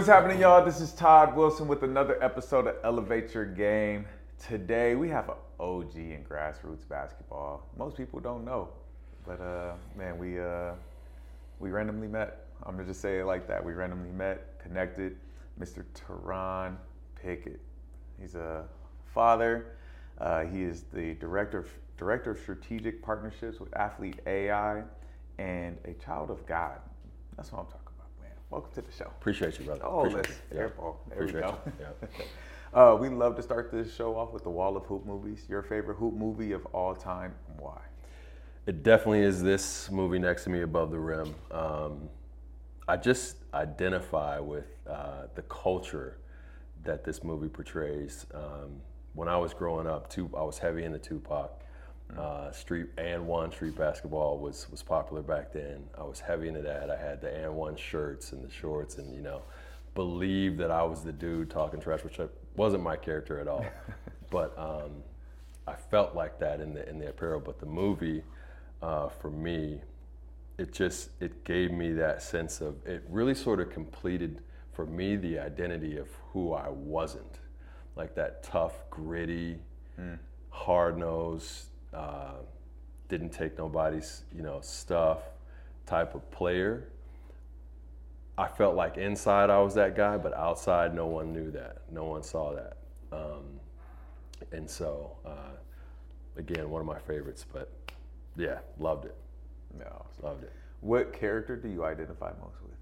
happening, y'all? This is Todd Wilson with another episode of Elevate Your Game. Today we have an OG in grassroots basketball. Most people don't know, but man, we randomly met. I'm gonna just say it like that. We randomly met, connected. Mr. Teron Pickett. He's a father. He is the director of strategic partnerships with Athlete AI, and a child of God. That's what I'm talking about, man. Welcome to the show. Appreciate you, brother. Oh, Appreciate let's you. airball. There Appreciate we go. you. Yeah. We love to start this show off with the wall of hoop movies. Your favorite hoop movie of all time, and why? It definitely is this movie next to me, Above the Rim. I just identify with the culture that this movie portrays. When I was growing up, I was heavy into Tupac. Street basketball was popular back then. I was heavy into that. I had the And1 shirts and the shorts, and believed that I was the dude talking trash, which wasn't my character at all. But I felt like that in the apparel. But the movie, for me, it gave me that sense of, it really sort of completed for me the identity of who I wasn't, like that tough, gritty, hard-nosed, didn't take nobody's stuff type of player. I felt like inside I was that guy, but outside no one knew that, no one saw that, and so again, one of my favorites. But yeah, loved it. No, Loved it. What character do you identify most with?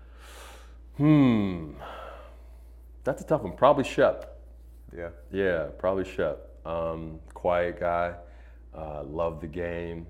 That's a tough one. Probably Shep. Yeah. Yeah, probably Shep. Quiet guy, loved the game,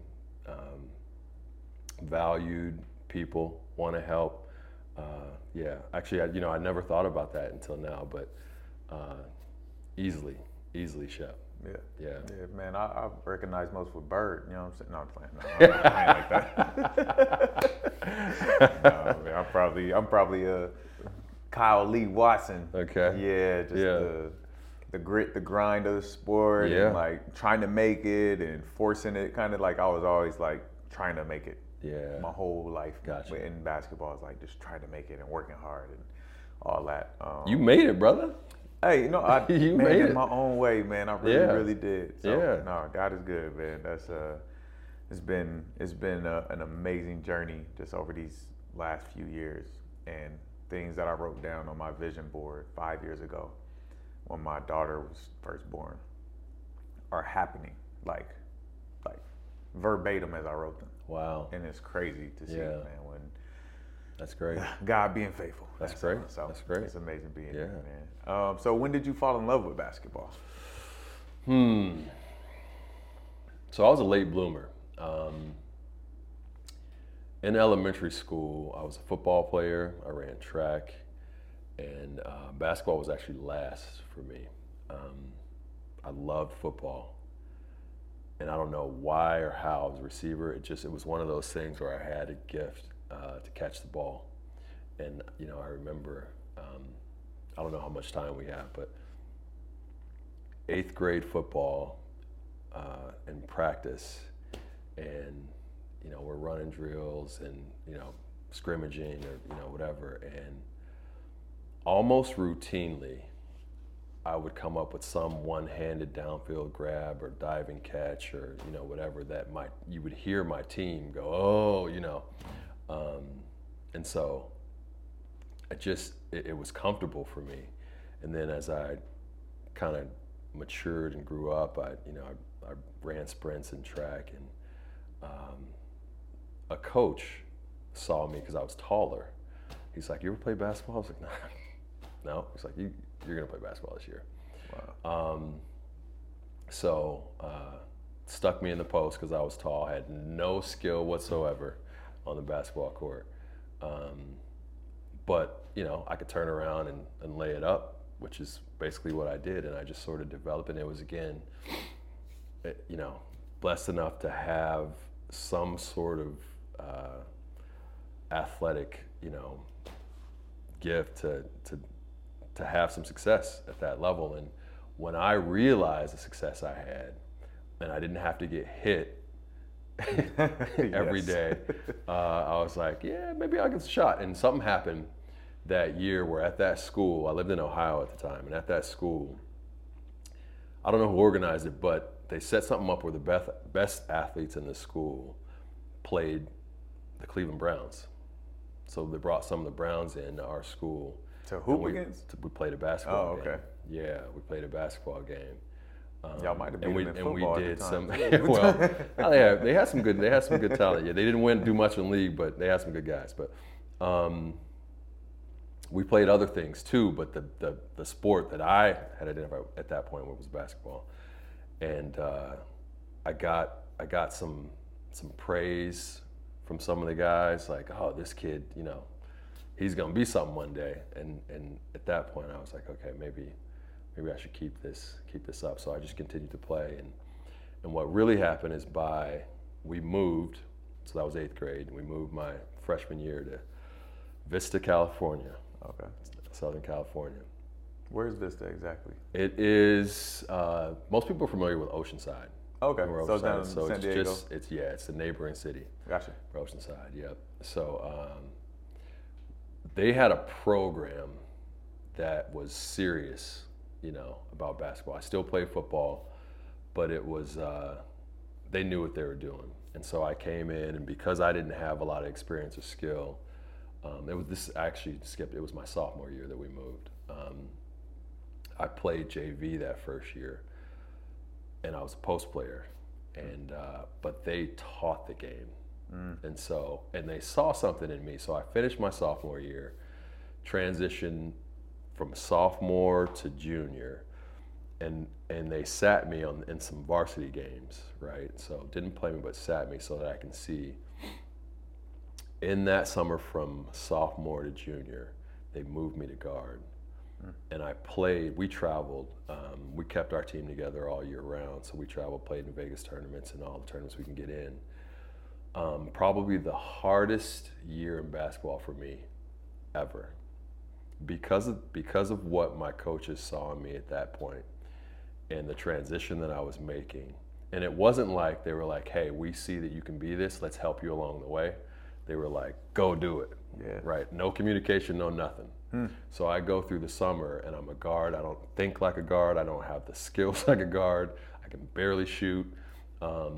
valued people, want to help. Yeah, actually, I never thought about that until now, but easily Shep. Yeah, Yeah. man, I recognize most with Bird. You know what I'm saying? No, I'm playing. No, I'm not playing like that. No, man, I'm probably a Kyle Lee Watson. Okay. Yeah, just the grit, the grind of the sport, and like trying to make it and forcing it. Kind of like I was always like trying to make it. Yeah. My whole life Gotcha. in basketball is like just trying to make it and working hard and all that. You made it, brother. Hey, I You made made it it. my own way, man. I really did. So, Yeah. no, God is good, man. That's it's been an amazing journey just over these last few years, and things that I wrote down on my vision board 5 years ago when my daughter was first born are happening like verbatim as I wrote them. Wow. And it's crazy to see, man, when That's great. God being faithful. That's great. So That's great. It's amazing being here, man. So when did you fall in love with basketball? So I was a late bloomer. In elementary school, I was a football player. I ran track, and basketball was actually last for me. I loved football, and I don't know why or how I was a receiver. It was one of those things where I had a gift to catch the ball. And I remember, I don't know how much time we have, but 8th grade football in practice, and we're running drills and scrimmaging or whatever, and almost routinely I would come up with some one-handed downfield grab or diving catch or whatever that you would hear my team go, and so it was comfortable for me. And then as I kind of matured and grew up, I ran sprints and track, and a coach saw me because I was taller. He's like, "You ever play basketball?" I was like, "No." He's like, "You're gonna play basketball this year." Wow. So stuck me in the post because I was tall. I had no skill whatsoever on the basketball court. But I could turn around and lay it up, which is basically what I did, and I just sort of developed. And it was, again, blessed enough to have some sort of athletic, gift to have some success at that level. And when I realized the success I had, and I didn't have to get hit every day, I was like, yeah, maybe I'll get a shot. And something happened that year where at that school, I lived in Ohio at the time, and at that school, I don't know who organized it, but they set something up where the best athletes in the school played the Cleveland Browns. So they brought some of the Browns into our school. To hoop against? We played a basketball game. Oh, okay. Yeah, we played a basketball game. Y'all might have beat them in football and we at did the some. time. Well, yeah, they had some good talent. Yeah, they didn't do much in the league, but they had some good guys. But we played other things too. But the sport that I had identified at that point was basketball, and I got some praise from some of the guys, like, oh, this kid, he's gonna be something one day. And at that point, I was like, okay, maybe I should keep this up. So I just continued to play. And what really happened is we moved, so that was 8th grade. We moved my freshman year to Vista, California. Okay. Southern California. Where's Vista exactly? It is, most people are familiar with Oceanside. Okay, so it's down in So San Diego? It's the neighboring city. Gotcha. Oceanside, yep. So they had a program that was serious, about basketball. I still played football, but it was, they knew what they were doing. And so I came in, and because I didn't have a lot of experience or skill, it was my sophomore year that we moved. I played JV that first year, and I was a post player, and but they taught the game, and they saw something in me. So I finished my sophomore year, transitioned from sophomore to junior, and they sat me in some varsity games, right? So didn't play me, but sat me so that I can see. In that summer from sophomore to junior, they moved me to guard. And I played, we traveled, we kept our team together all year round. So we traveled, played in Vegas tournaments and all the tournaments we can get in. Probably the hardest year in basketball for me ever. Because of what my coaches saw in me at that point and the transition that I was making. And it wasn't like they were like, hey, we see that you can be this, let's help you along the way. They were like, go do it. Yeah. Right? No communication, no nothing. So I go through the summer and I'm a guard. I don't think like a guard. I don't have the skills like a guard. I can barely shoot. But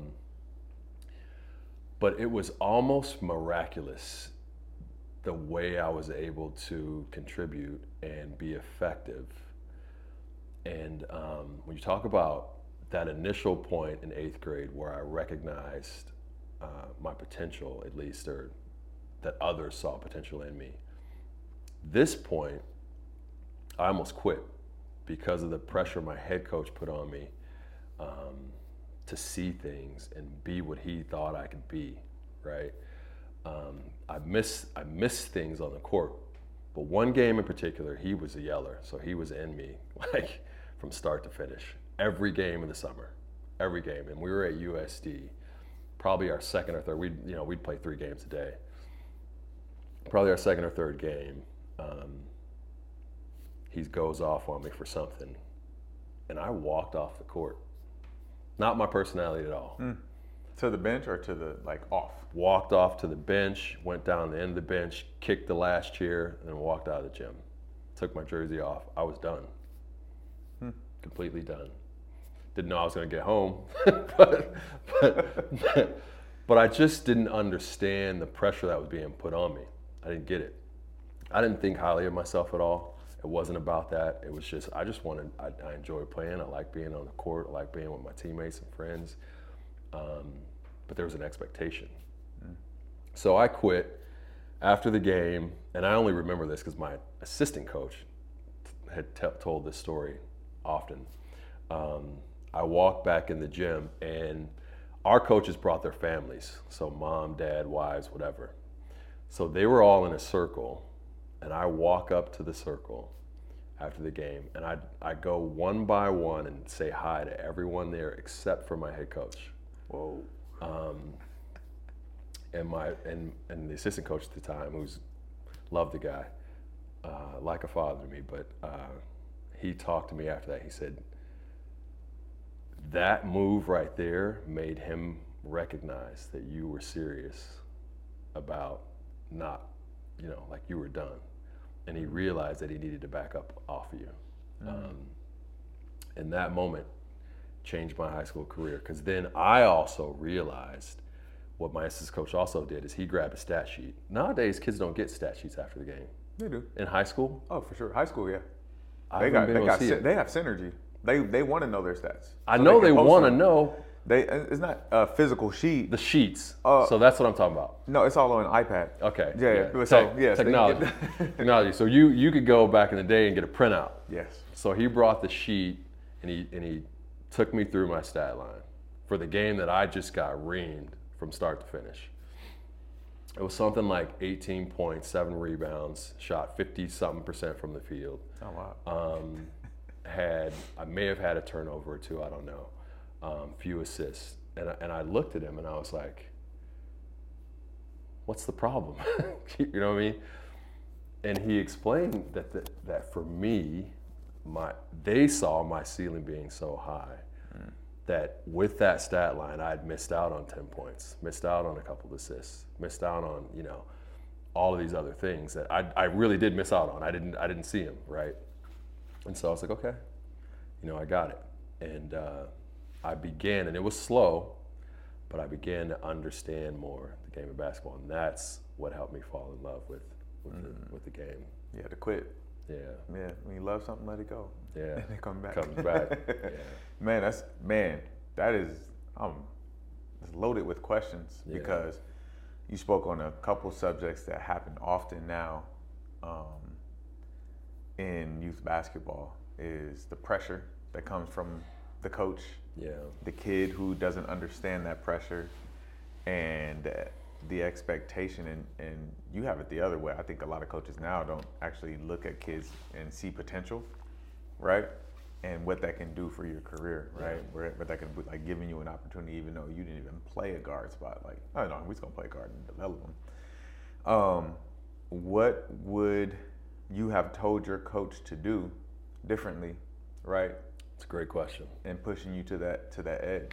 it was almost miraculous the way I was able to contribute and be effective. And when you talk about that initial point in 8th grade where I recognized my potential, at least, or that others saw potential in me. This point, I almost quit because of the pressure my head coach put on me to see things and be what he thought I could be, right? I missed things on the court, but one game in particular, he was a yeller, so he was in me like from start to finish. Every game of the summer, every game, and we were at USD. Probably our second or third, we'd play 3 games a day. Probably our second or third game, he goes off on me for something, and I walked off the court. Not my personality at all. To the bench or to the, off? Walked off to the bench, went down the end of the bench, kicked the last chair, and then walked out of the gym. Took my jersey off. I was done. Completely done. Didn't know I was going to get home, but I just didn't understand the pressure that was being put on me. I didn't get it. I didn't think highly of myself at all. It wasn't about that. It was just, I enjoyed playing. I like being on the court. I like being with my teammates and friends. But there was an expectation. So I quit after the game, and I only remember this because my assistant coach had told this story often. I walked back in the gym, and our coaches brought their families, so mom, dad, wives, whatever. So they were all in a circle, and I walk up to the circle after the game, and I go one by one and say hi to everyone there except for my head coach. Whoa. And the assistant coach at the time, who's loved the guy, like a father to me, but he talked to me after that. He said, that move right there made him recognize that you were serious about not, like you were done. and he realized that he needed to back up off of you. And that moment changed my high school career, because then I also realized what my assistant coach also did is he grabbed a stat sheet. Nowadays, kids don't get stat sheets after the game. They do. In high school? Oh, for sure. High school, yeah. They have synergy. They want to know their stats. I know they want to know. It's not a physical sheet. The sheets. So that's what I'm talking about. No, it's all on an iPad. Okay. Yeah. So, yes, technology. Technology. So you could go back in the day and get a printout. Yes. So he brought the sheet and he took me through my stat line for the game that I just got reamed from start to finish. It was something like 18 points, 7 rebounds, shot 50-something% from the field. Oh, wow. I may have had a turnover or two, I don't know. Few assists. And I looked at him and I was like, what's the problem? You know what I mean? And he explained that for me, they saw my ceiling being so high that with that stat line, I'd missed out on 10 points, missed out on a couple of assists, missed out on, all of these other things that I really did miss out on. I didn't see them, right? And so I was like, okay, I got it. And I began, and it was slow, but I began to understand more the game of basketball, and that's what helped me fall in love with the game. You had to quit. Yeah. Yeah. When you love something, let it go. Yeah. And it comes back. Yeah. That is it's loaded with questions, because you spoke on a couple subjects that happen often now in youth basketball, is the pressure that comes from the coach, the kid who doesn't understand that pressure, and the expectation, and you have it the other way. I think a lot of coaches now don't actually look at kids and see potential, right? And what that can do for your career, right? What that can be, like giving you an opportunity even though you didn't even play a guard spot. Like, oh no, we're just gonna play a guard and develop them. What would you have told your coach to do differently, right? It's a great question. And pushing you to that edge.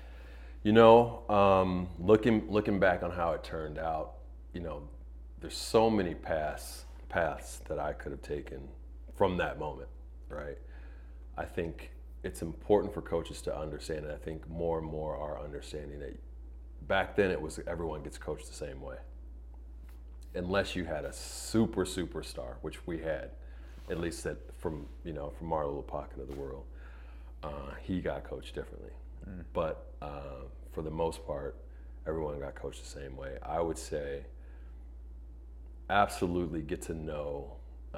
Looking back on how it turned out, there's so many paths that I could have taken from that moment, right? I think it's important for coaches to understand, and I think more and more are understanding that back then it was everyone gets coached the same way. Unless you had a superstar, which we had, at least from our little pocket of the world, he got coached differently. But for the most part, everyone got coached the same way. I would say absolutely get to know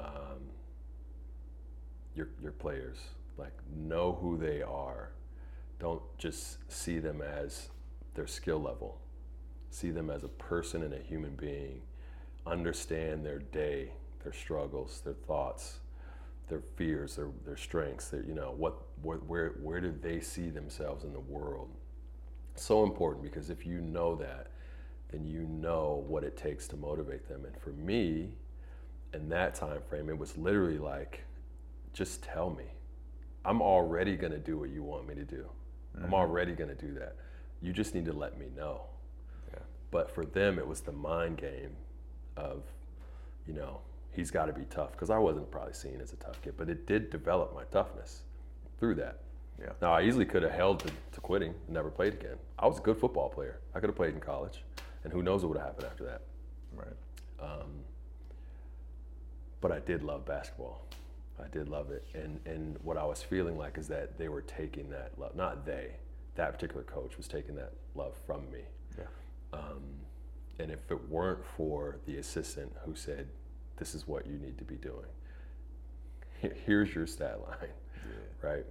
your players. Like, know who they are. Don't just see them as their skill level. See them as a person and a human being. Understand their day, their struggles, their thoughts, their fears, their strengths. Where do they see themselves in the world? So important, because if you know that, then you know what it takes to motivate them. And for me, in that time frame, it was literally like, just tell me. I'm already gonna do what you want me to do. I'm already gonna do that. You just need to let me know. Yeah. But for them, it was the mind game of, he's got to be tough, because I wasn't probably seen as a tough kid, but it did develop my toughness through that. Yeah. Now, I easily could have held to quitting and never played again. I was a good football player. I could have played in college, and who knows what would have happened after that. Right. But I did love basketball. I did love it. And what I was feeling like is that they were taking that love, not they, that particular coach was taking that love from me. Yeah. And if it weren't for the assistant who said, this is what you need to be doing, here's your stat line, right?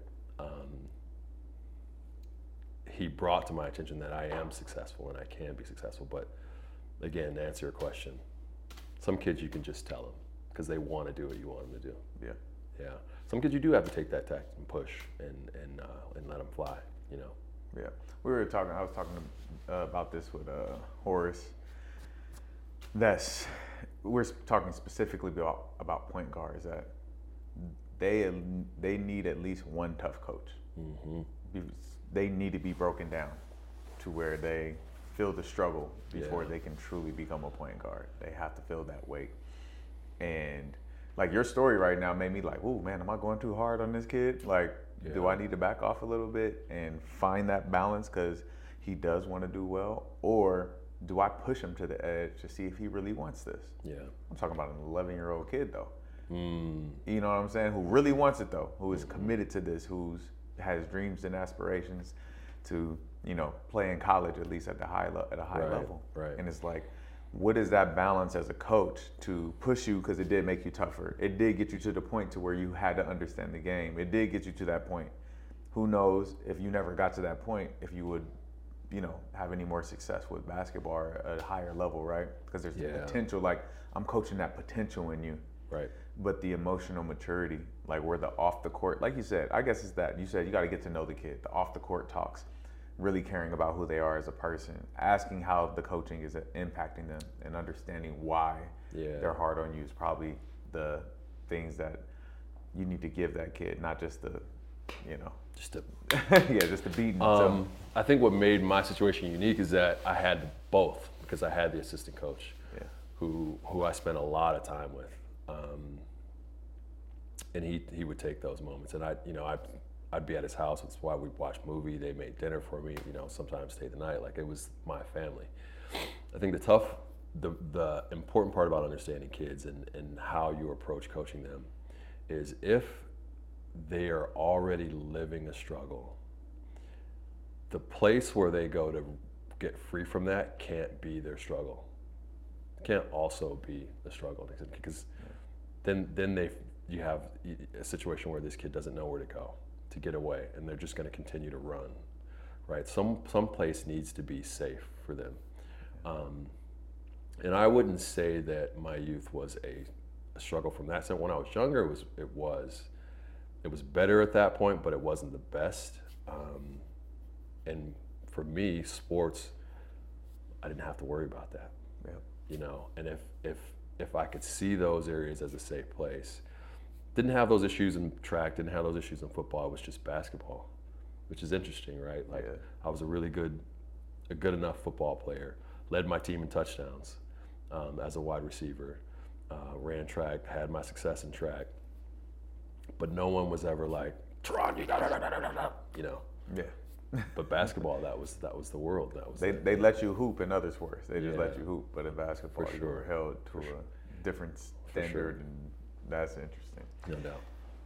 He brought to my attention that I am successful and I can be successful. But again, to answer your question, some kids you can just tell them because they want to do what you want them to do. Yeah. Yeah. Some kids you do have to take that tact and push and let them fly, Yeah. I was talking about this with Horace. We're talking specifically about point guards, that they need at least one tough coach. Mm-hmm. They need to be broken down to where they feel the struggle before they can truly become a point guard. They have to feel that weight. And like your story right now made me like, ooh, man, am I going too hard on this kid? Like, do I need to back off a little bit and find that balance because he does want to do well? Or do I push him to the edge to see if he really wants this? Yeah. I'm talking about an 11-year-old kid though. Mm. You know what I'm saying? Who really wants it though, who is committed to this, who's has dreams and aspirations to, play in college at least at a high level. Right. And it's like, what is that balance as a coach to push you, because it did make you tougher. It did get you to the point to where you had to understand the game. It did get you to that point. Who knows if you never got to that point, if you would, have any more success with basketball at a higher level, right? Because there's the potential, like I'm coaching that potential in you. Right. But the emotional maturity, like where the off the court, like you said, I guess it's that. You said you got to get to know the kid, the off the court talks, really caring about who they are as a person, asking how the coaching is impacting them, and understanding why they're hard on you is probably the things that you need to give that kid, not just the, Just to, just the beating. I think what made my situation unique is that I had both, because I had the assistant coach who I spent a lot of time with. And he would take those moments, and I'd be at his house. That's why we'd watch movie. They made dinner for me. Sometimes stay the night. Like, it was my family. I think the important part about understanding kids and how you approach coaching them is if they are already living a struggle, the place where they go to get free from that can't be their struggle. It can't also be the struggle, because then you have a situation where this kid doesn't know where to go to get away, and they're just going to continue to run, right? Some place needs to be safe for them. And I wouldn't say that my youth was a struggle from that sense. When I was younger, it was better at that point, but it wasn't the best. And for me, sports, I didn't have to worry about that. And if I could see those areas as a safe place, didn't have those issues in track, didn't have those issues in football, it was just basketball, which is interesting, right? Like, I was a good enough football player, led my team in touchdowns as a wide receiver, ran track, had my success in track, but no one was ever like, Teron, you gotta, But basketball, that was the world. That was they let you hoop in other sports. They just let you hoop, but in basketball, For you were sure. held to a different standard, and that's interesting. No doubt.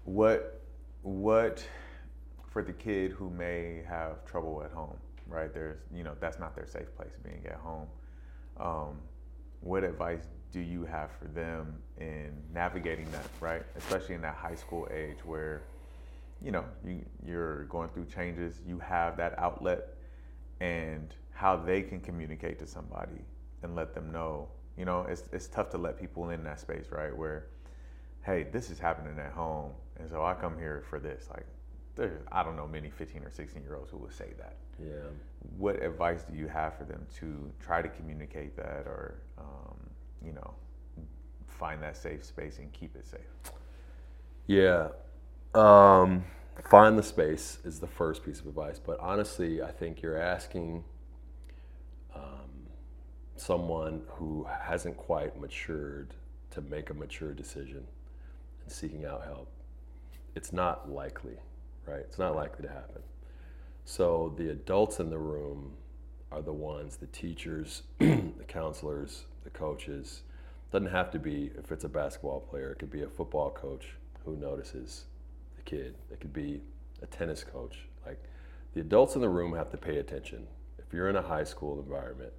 What for the kid who may have trouble at home, right? There's, that's not their safe place, being at home. What advice do you have for them in navigating that, right? Especially in that high school age where, you're going through changes, you have that outlet, and how they can communicate to somebody and let them know. It's tough to let people in that space, right? Where, hey, this is happening at home, and so I come here for this. Like, I don't know many 15 or 16-year-olds who would say that. Yeah. What advice do you have for them to try to communicate that, or, find that safe space and keep it safe? Yeah. Find the space is the first piece of advice, but honestly, I think you're asking someone who hasn't quite matured to make a mature decision and seeking out help. It's not likely, right? It's not likely to happen. So the adults in the room are the ones, the teachers, the counselors, the coaches. Doesn't have to be, if it's a basketball player, it could be a football coach who notices the kid. It could be a tennis coach. Like, the adults in the room have to pay attention. If you're in a high school environment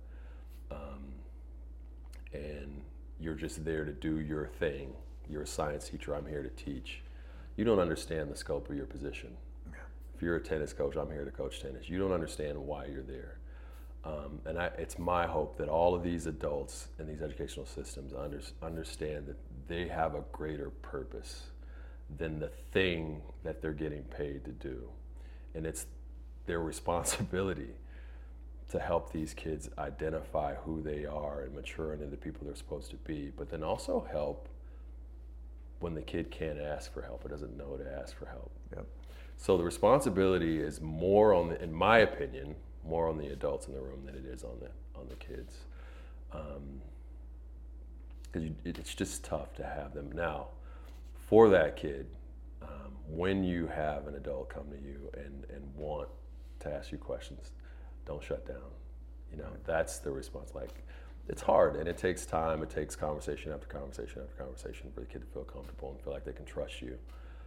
and you're just there to do your thing, you're a science teacher, I'm here to teach, you don't understand the scope of your position. If you're a tennis coach, I'm here to coach tennis. You don't understand why you're there. It's my hope that all of these adults in these educational systems understand that they have a greater purpose than the thing that they're getting paid to do. And it's their responsibility to help these kids identify who they are and mature into the people they're supposed to be, but then also help when the kid can't ask for help or doesn't know to ask for help. Yep. So the responsibility is more in my opinion, more on the adults in the room than it is on the kids. Because it's just tough to have them. Now, for that kid, when you have an adult come to you and want to ask you questions, don't shut down. That's the response. Like, it's hard and it takes time. It takes conversation after conversation after conversation for the kid to feel comfortable and feel like they can trust you.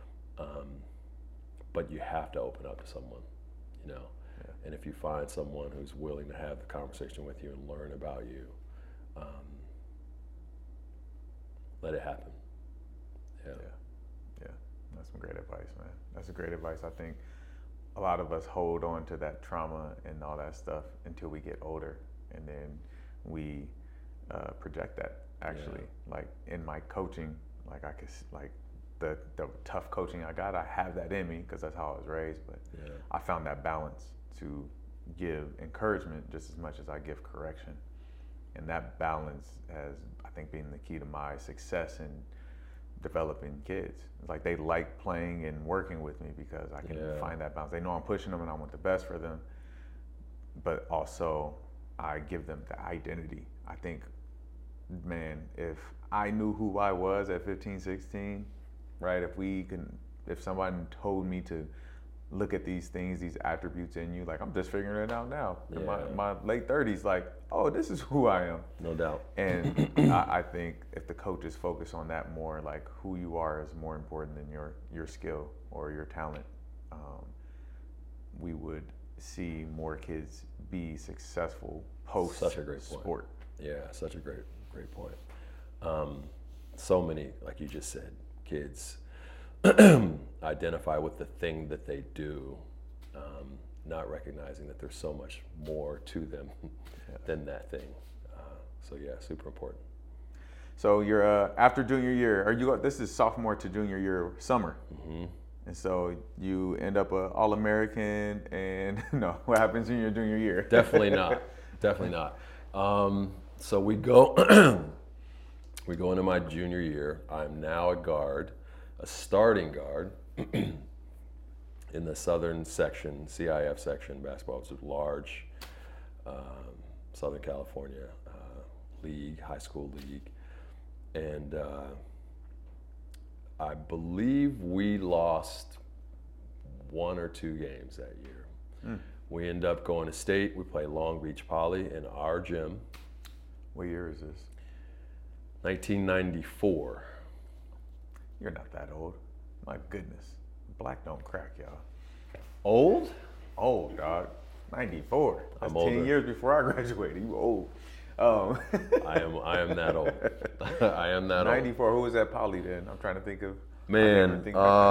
But you have to open up to someone, Yeah. And if you find someone who's willing to have the conversation with you and learn about you, let it happen. Yeah. That's some great advice, man. That's a great advice. I think a lot of us hold on to that trauma and all that stuff until we get older, and then we project that. Actually, like in my coaching, like I could like the tough coaching I got, I have that in me because that's how I was raised. But I found that balance to give encouragement just as much as I give correction, and that balance has, I think, been the key to my success in developing kids. It's like they like playing and working with me because I can find that balance. They know I'm pushing them and I want the best for them, but also I give them the identity. I think, man, if I knew who I was at 15, 16, right? If someone told me to look at these things, these attributes in you, like I'm just figuring it out now. In my late 30s, like, oh, this is who I am. No doubt. And I think if the coaches focus on that more, like who you are is more important than your skill or your talent, we would see more kids be successful post Such a great sport. Point. Yeah, such a great point. So many, like you just said, kids identify with the thing that they do, not recognizing that there's so much more to them than that thing. So super important. So you're after junior year, this is sophomore to junior year summer, and so you end up an All-American, and no, what happens in your junior year? Definitely not. So we go into my junior year. I'm now a guard. A starting guard in the Southern section, CIF section. Basketball was a large Southern California league, high school league. And I believe we lost 1 or 2 games that year. We end up going to state. We play Long Beach Poly in our gym. What year is this? 1994. You're not that old. My goodness. Black don't crack, y'all. Old, dog. 94. That's I'm older. 10 years before I graduated. You old. I am that old. I am that 94. Who was at Poly then? I'm trying to think of. Man,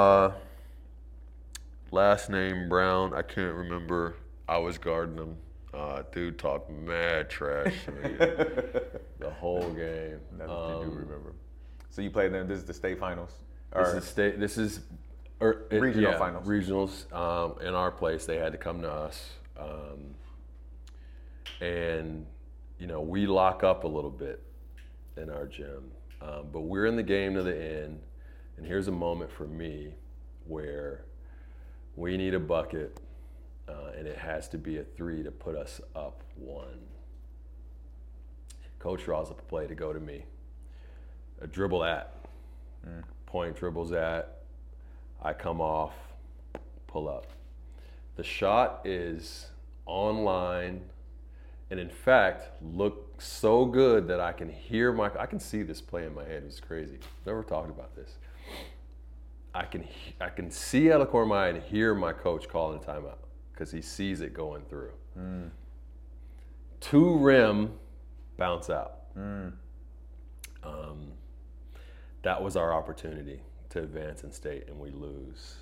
last name Brown. I can't remember. I was guarding him. Dude talked mad trash to me the whole game. That's what you do remember. So you played them. This is the state finals. Regional finals. Regionals. In our place, they had to come to us, and we lock up a little bit in our gym, but we're in the game to the end. And here's a moment for me where we need a bucket, and it has to be a 3 to put us up 1. Coach draws up a play to go to me. A dribble at, point dribbles at, I come off, pull up. The shot is online, and in fact, look so good that I can see this play in my head. It's crazy. Never talked about this. I can see out of the corner of my eye and hear my coach calling a timeout because he sees it going through. 2 rim, bounce out. That was our opportunity to advance in state, and we lose.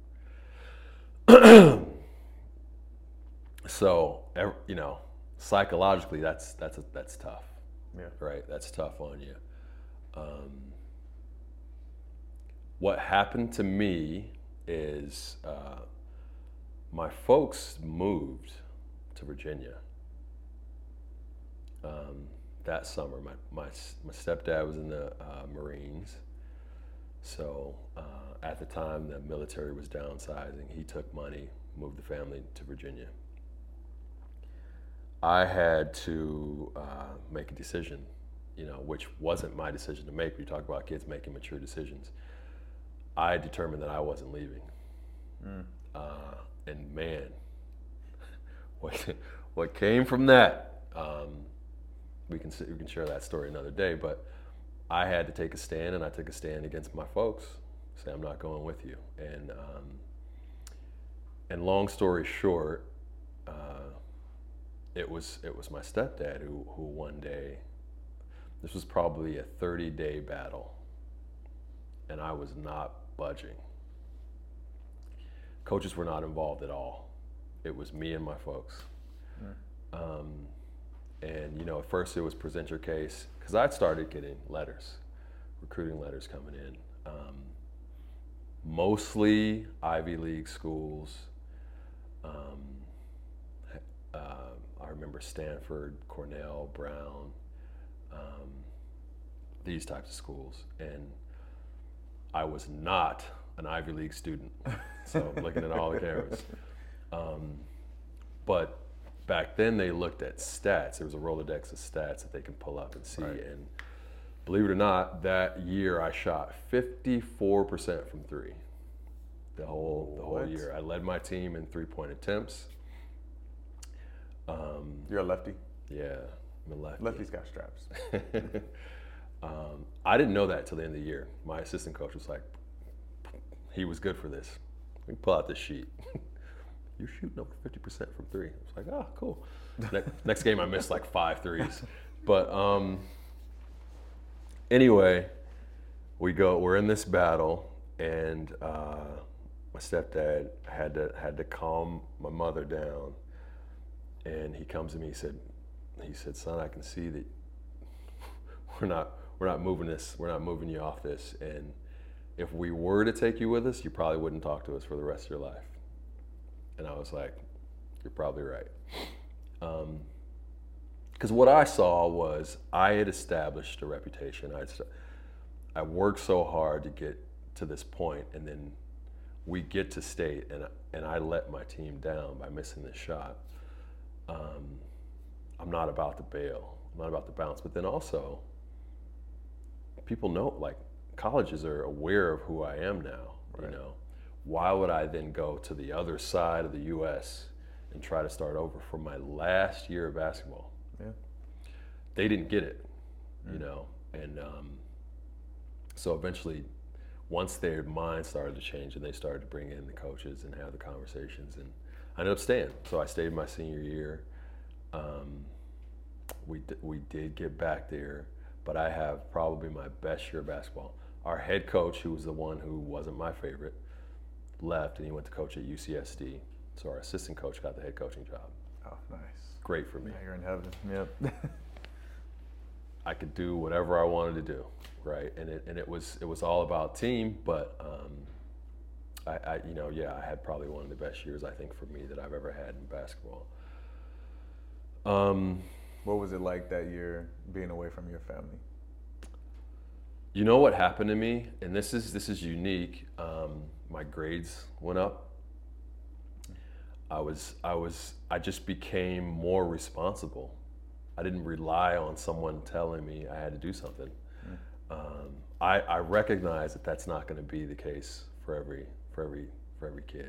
So, psychologically, that's tough. Yeah. Right? That's tough on you. What happened to me is my folks moved to Virginia that summer. My stepdad was in the Marines. So at the time, the military was downsizing. He took money, moved the family to Virginia. I had to make a decision, which wasn't my decision to make. We talk about kids making mature decisions. I determined that I wasn't leaving. And man, what came from that? We can share that story another day. But I had to take a stand, and I took a stand against my folks. Say, I'm not going with you. And long story short, it was my stepdad who one day, this was probably a 30-day battle, and I was not budging. Coaches were not involved at all. It was me and my folks. And at first it was present your case, because I'd started getting recruiting letters coming in. Mostly Ivy League schools. I remember Stanford, Cornell, Brown, these types of schools. And I was not an Ivy League student, so I'm looking at all the cameras. But back then they looked at stats. There was a Rolodex of stats that they could pull up and see. Right. And believe it or not, that year I shot 54% from three. The whole year. I led my team in 3-point attempts. You're a lefty? Yeah, I'm a lefty. Lefty's got straps. I didn't know that till the end of the year. My assistant coach was like, he was good for this. We can pull out this sheet. You're shooting over 50% from three. I was like, oh, cool. Next game I missed like 5 threes. But anyway, we're in this battle, and my stepdad had to calm my mother down. And he comes to me, he said, son, I can see that we're not moving you off this. And if we were to take you with us, you probably wouldn't talk to us for the rest of your life. And I was like, you're probably right. Because what I saw was I had established a reputation. I worked so hard to get to this point, and then we get to state, and I let my team down by missing this shot. I'm not about to bail. I'm not about to bounce. But then also, people know, like, colleges are aware of who I am now. Right. Why would I then go to the other side of the U.S. and try to start over for my last year of basketball? Yeah. They didn't get it, and so eventually, once their minds started to change and they started to bring in the coaches and have the conversations, and I ended up staying. So I stayed my senior year. We did get back there, but I have probably my best year of basketball. Our head coach, who was the one who wasn't my favorite, left, and he went to coach at UCSD. So our assistant coach got the head coaching job. Oh, nice. Great for me. Now you're in heaven. Yep. I could do whatever I wanted to do, right? And it was all about team, but I had probably one of the best years, I think, for me that I've ever had in basketball. What was it like that year being away from your family? You know what happened to me, and this is unique. My grades went up. I just became more responsible. I didn't rely on someone telling me I had to do something. I recognize that that's not going to be the case for every kid.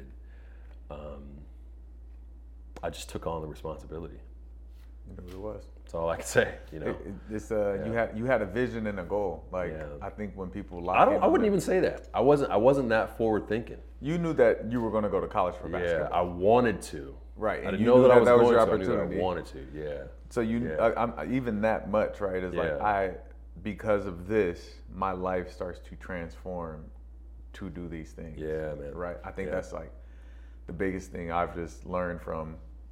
I just took on the responsibility. You knew what it was. That's all I can say. You had a vision and a goal. Like, Yeah. I think when people I wouldn't even say that. I wasn't that forward thinking. You knew that you were going to go to college for basketball. Yeah, I wanted to. Right. I And didn't you know knew that I was that was going your to. I knew that opportunity. I wanted to. Yeah. So I'm even that much, right? Is Yeah. like because of this, my life starts to transform to do these things. Yeah, man. Right. I think Yeah. that's like the biggest thing I've just learned from.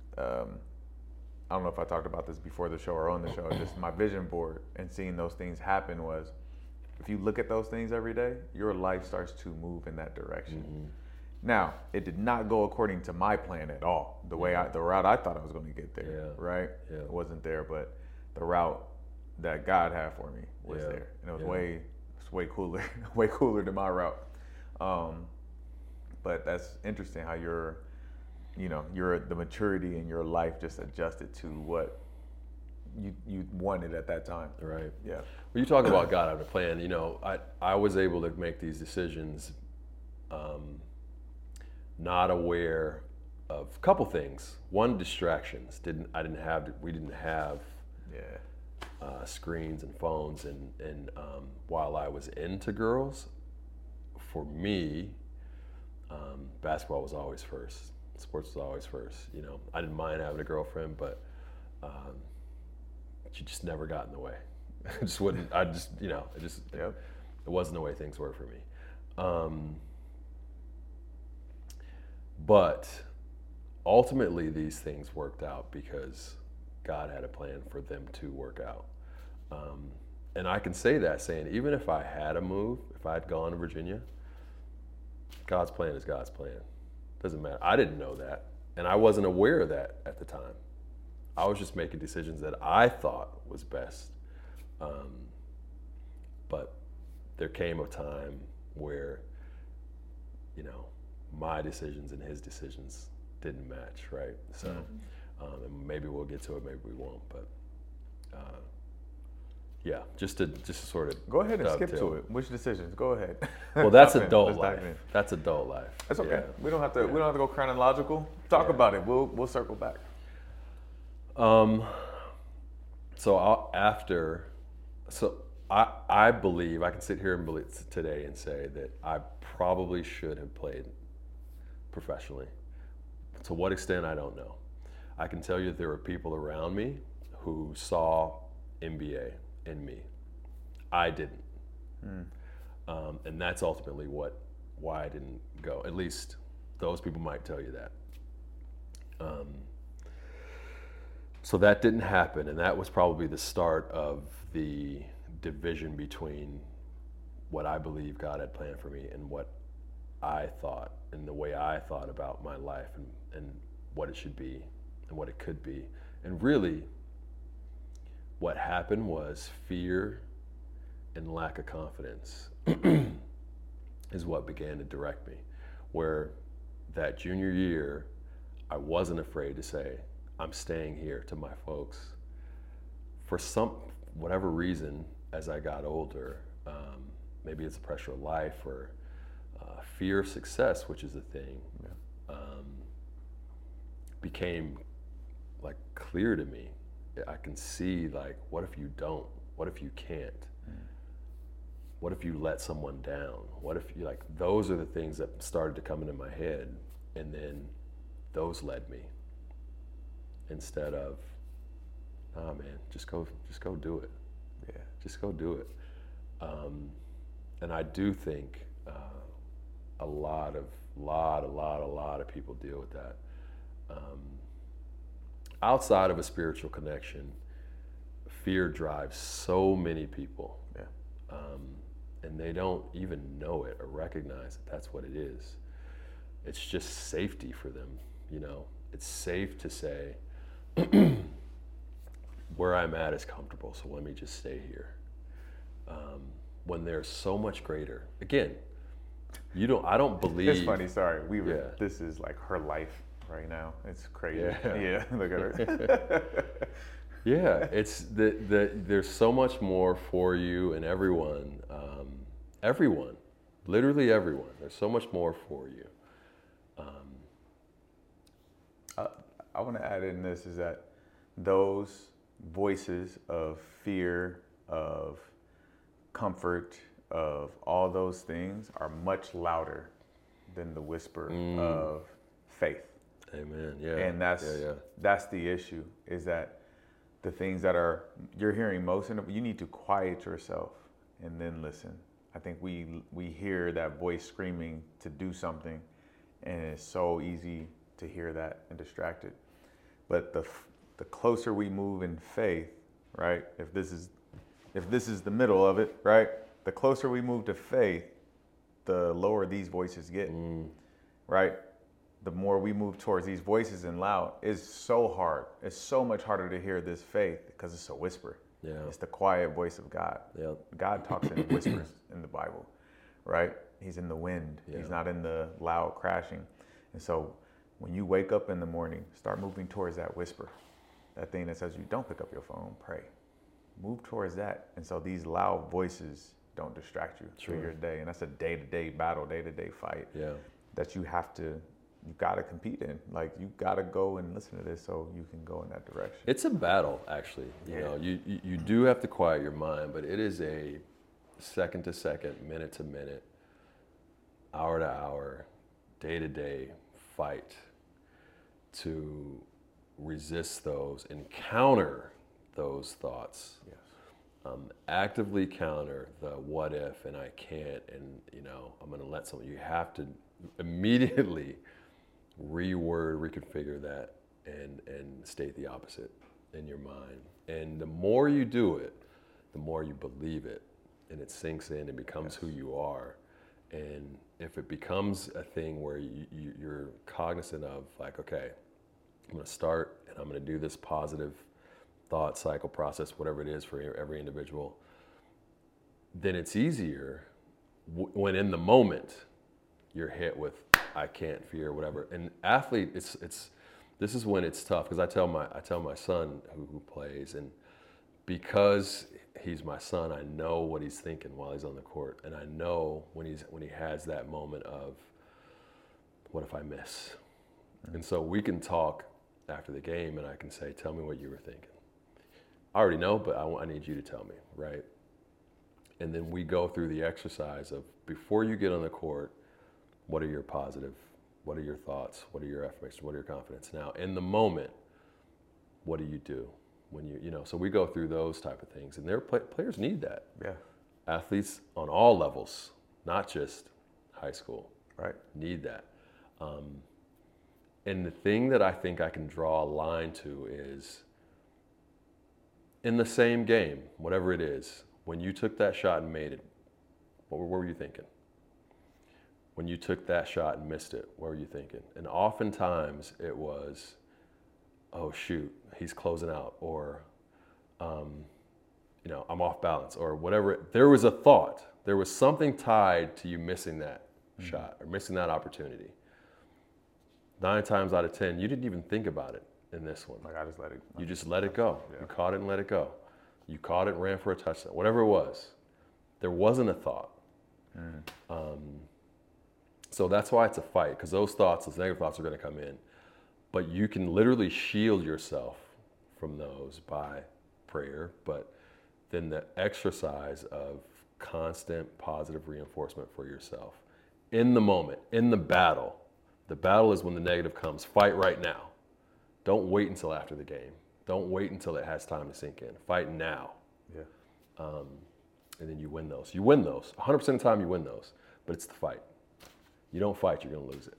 I don't know if I talked about this before the show or on the show. Just my vision board and seeing those things happen was, if you look at those things every day, your life starts to move in that direction. Mm-hmm. Now, it did not go according to my plan at all. The route I thought I was going to get there, Yeah. right? Yeah. It wasn't there, but the route that God had for me was Yeah. there, and it was Yeah. way cooler, way cooler than my route. But that's interesting how the maturity in your life just adjusted to what you wanted at that time. Right. Yeah. When you talk about God having a plan, I was able to make these decisions not aware of a couple things. One, distractions. We didn't have screens and phones, and while I was into girls, for me, basketball was always first. Sports was always first. You know, I didn't mind having a girlfriend, but she just never got in the way. It just wouldn't. It wasn't the way things were for me. But ultimately, these things worked out because God had a plan for them to work out. And I can say that, saying even if I had a move, if I had gone to Virginia, God's plan is God's plan. Doesn't matter. I didn't know that, and I wasn't aware of that at the time. I was just making decisions that I thought was best. But there came a time where, you know, my decisions and his decisions didn't match, right? So, and maybe we'll get to it, maybe we won't, but yeah, just to sort of go ahead and skip to it. Which decisions? Go ahead. Well, that's adult life. That's adult life. That's okay. Yeah. We don't have to go chronological. Talk about it. We'll circle back. I believe I can sit here and believe today and say that I probably should have played professionally. To what extent, I don't know. I can tell you that there were people around me who saw NBA in me. I didn't. And that's ultimately why I didn't go. At least those people might tell you that. So that didn't happen, and that was probably the start of the division between what I believe God had planned for me and what I thought and the way I thought about my life and what it should be and what it could be. And really, what happened was fear and lack of confidence is what began to direct me. Where that junior year, I wasn't afraid to say, I'm staying here to my folks. For whatever reason, as I got older, maybe it's the pressure of life or fear of success, which is a thing, became like clear to me. I can see, like, what if you don't? What if you can't? What if you let someone down? What if you, like, those are the things that started to come into my head, and then those led me. Instead of, nah, man, just go do it. Yeah, just go do it. And I do think a lot of people deal with that. Outside of a spiritual connection, fear drives so many people. Yeah. And they don't even know it or recognize that that's what it is. It's just safety for them, you know. It's safe to say, where I'm at is comfortable, so let me just stay here. When there's so much greater. Again, I don't believe. It's funny, sorry. This is like her life right now. It's crazy. Yeah, look at her. Yeah, it's there's so much more for you and everyone. Everyone, literally everyone. There's so much more for you. I want to add in this is that those voices of fear, of comfort, of all those things are much louder than the whisper of faith. Amen. Yeah. And that's the issue, is that the things that you're hearing most, you need to quiet yourself and then listen. I think we hear that voice screaming to do something, and it's so easy to hear that and distracted. But the closer we move in faith, right? If this is the middle of it, right? The closer we move to faith, the lower these voices get, right? The more we move towards these voices and loud, it's so hard. It's so much harder to hear this faith because it's a whisper. Yeah. It's the quiet voice of God. Yeah. God talks in whispers in the Bible, right? He's in the wind. Yeah. He's not in the loud crashing. And so when you wake up in the morning, start moving towards that whisper, that thing that says you don't pick up your phone, pray. Move towards that. And so these loud voices don't distract you Sure. through your day. And that's a day-to-day battle, day-to-day fight Yeah. that you got to compete in. Like, you got to go and listen to this so you can go in that direction. It's a battle, actually. You know, you do have to quiet your mind, but it is a second to second, minute to minute, hour to hour, day to day fight to resist those and counter those thoughts. Yes. Actively counter the what if and I can't and, you know, I'm going to let someone. You have to immediately reword, reconfigure that, and state the opposite in your mind. And the more you do it, the more you believe it, and it sinks in and becomes who you are. And if it becomes a thing where you're cognizant of, like, okay, I'm going to start and I'm going to do this positive thought cycle process, whatever it is for every individual, then it's easier when in the moment you're hit with I can't, fear, whatever. And athlete, this is when it's tough, because I tell my son who plays, and because he's my son, I know what he's thinking while he's on the court, and I know when he has that moment of what if I miss. And so we can talk after the game, and I can say, tell me what you were thinking. I already know, but I need you to tell me, right? And then we go through the exercise of, before you get on the court, what are your positive, what are your thoughts, what are your affirmations, what are your confidence? Now, in the moment, what do you do? When you know, so we go through those type of things, and players need that. Yeah. Athletes on all levels, not just high school, Right. need that. And the thing that I think I can draw a line to is, in the same game, whatever it is, when you took that shot and made it, what were you thinking? When you took that shot and missed it, what were you thinking? And oftentimes it was, oh shoot, he's closing out, or you know, I'm off balance, or whatever. There was a thought. There was something tied to you missing that shot or missing that opportunity. 9 times out of 10, you didn't even think about it in this one. Like, I just let it. You just let it go. Yeah. You caught it and let it go. You caught it and ran for a touchdown. Whatever it was, there wasn't a thought. So that's why it's a fight, because those thoughts, those negative thoughts, are going to come in. But you can literally shield yourself from those by prayer, but then the exercise of constant positive reinforcement for yourself in the moment, in the battle. The battle is when the negative comes. Fight right now. Don't wait until after the game. Don't wait until it has time to sink in. Fight now. Yeah. And then you win those. You win those. 100% of the time you win those, but it's the fight. You don't fight, you're going to lose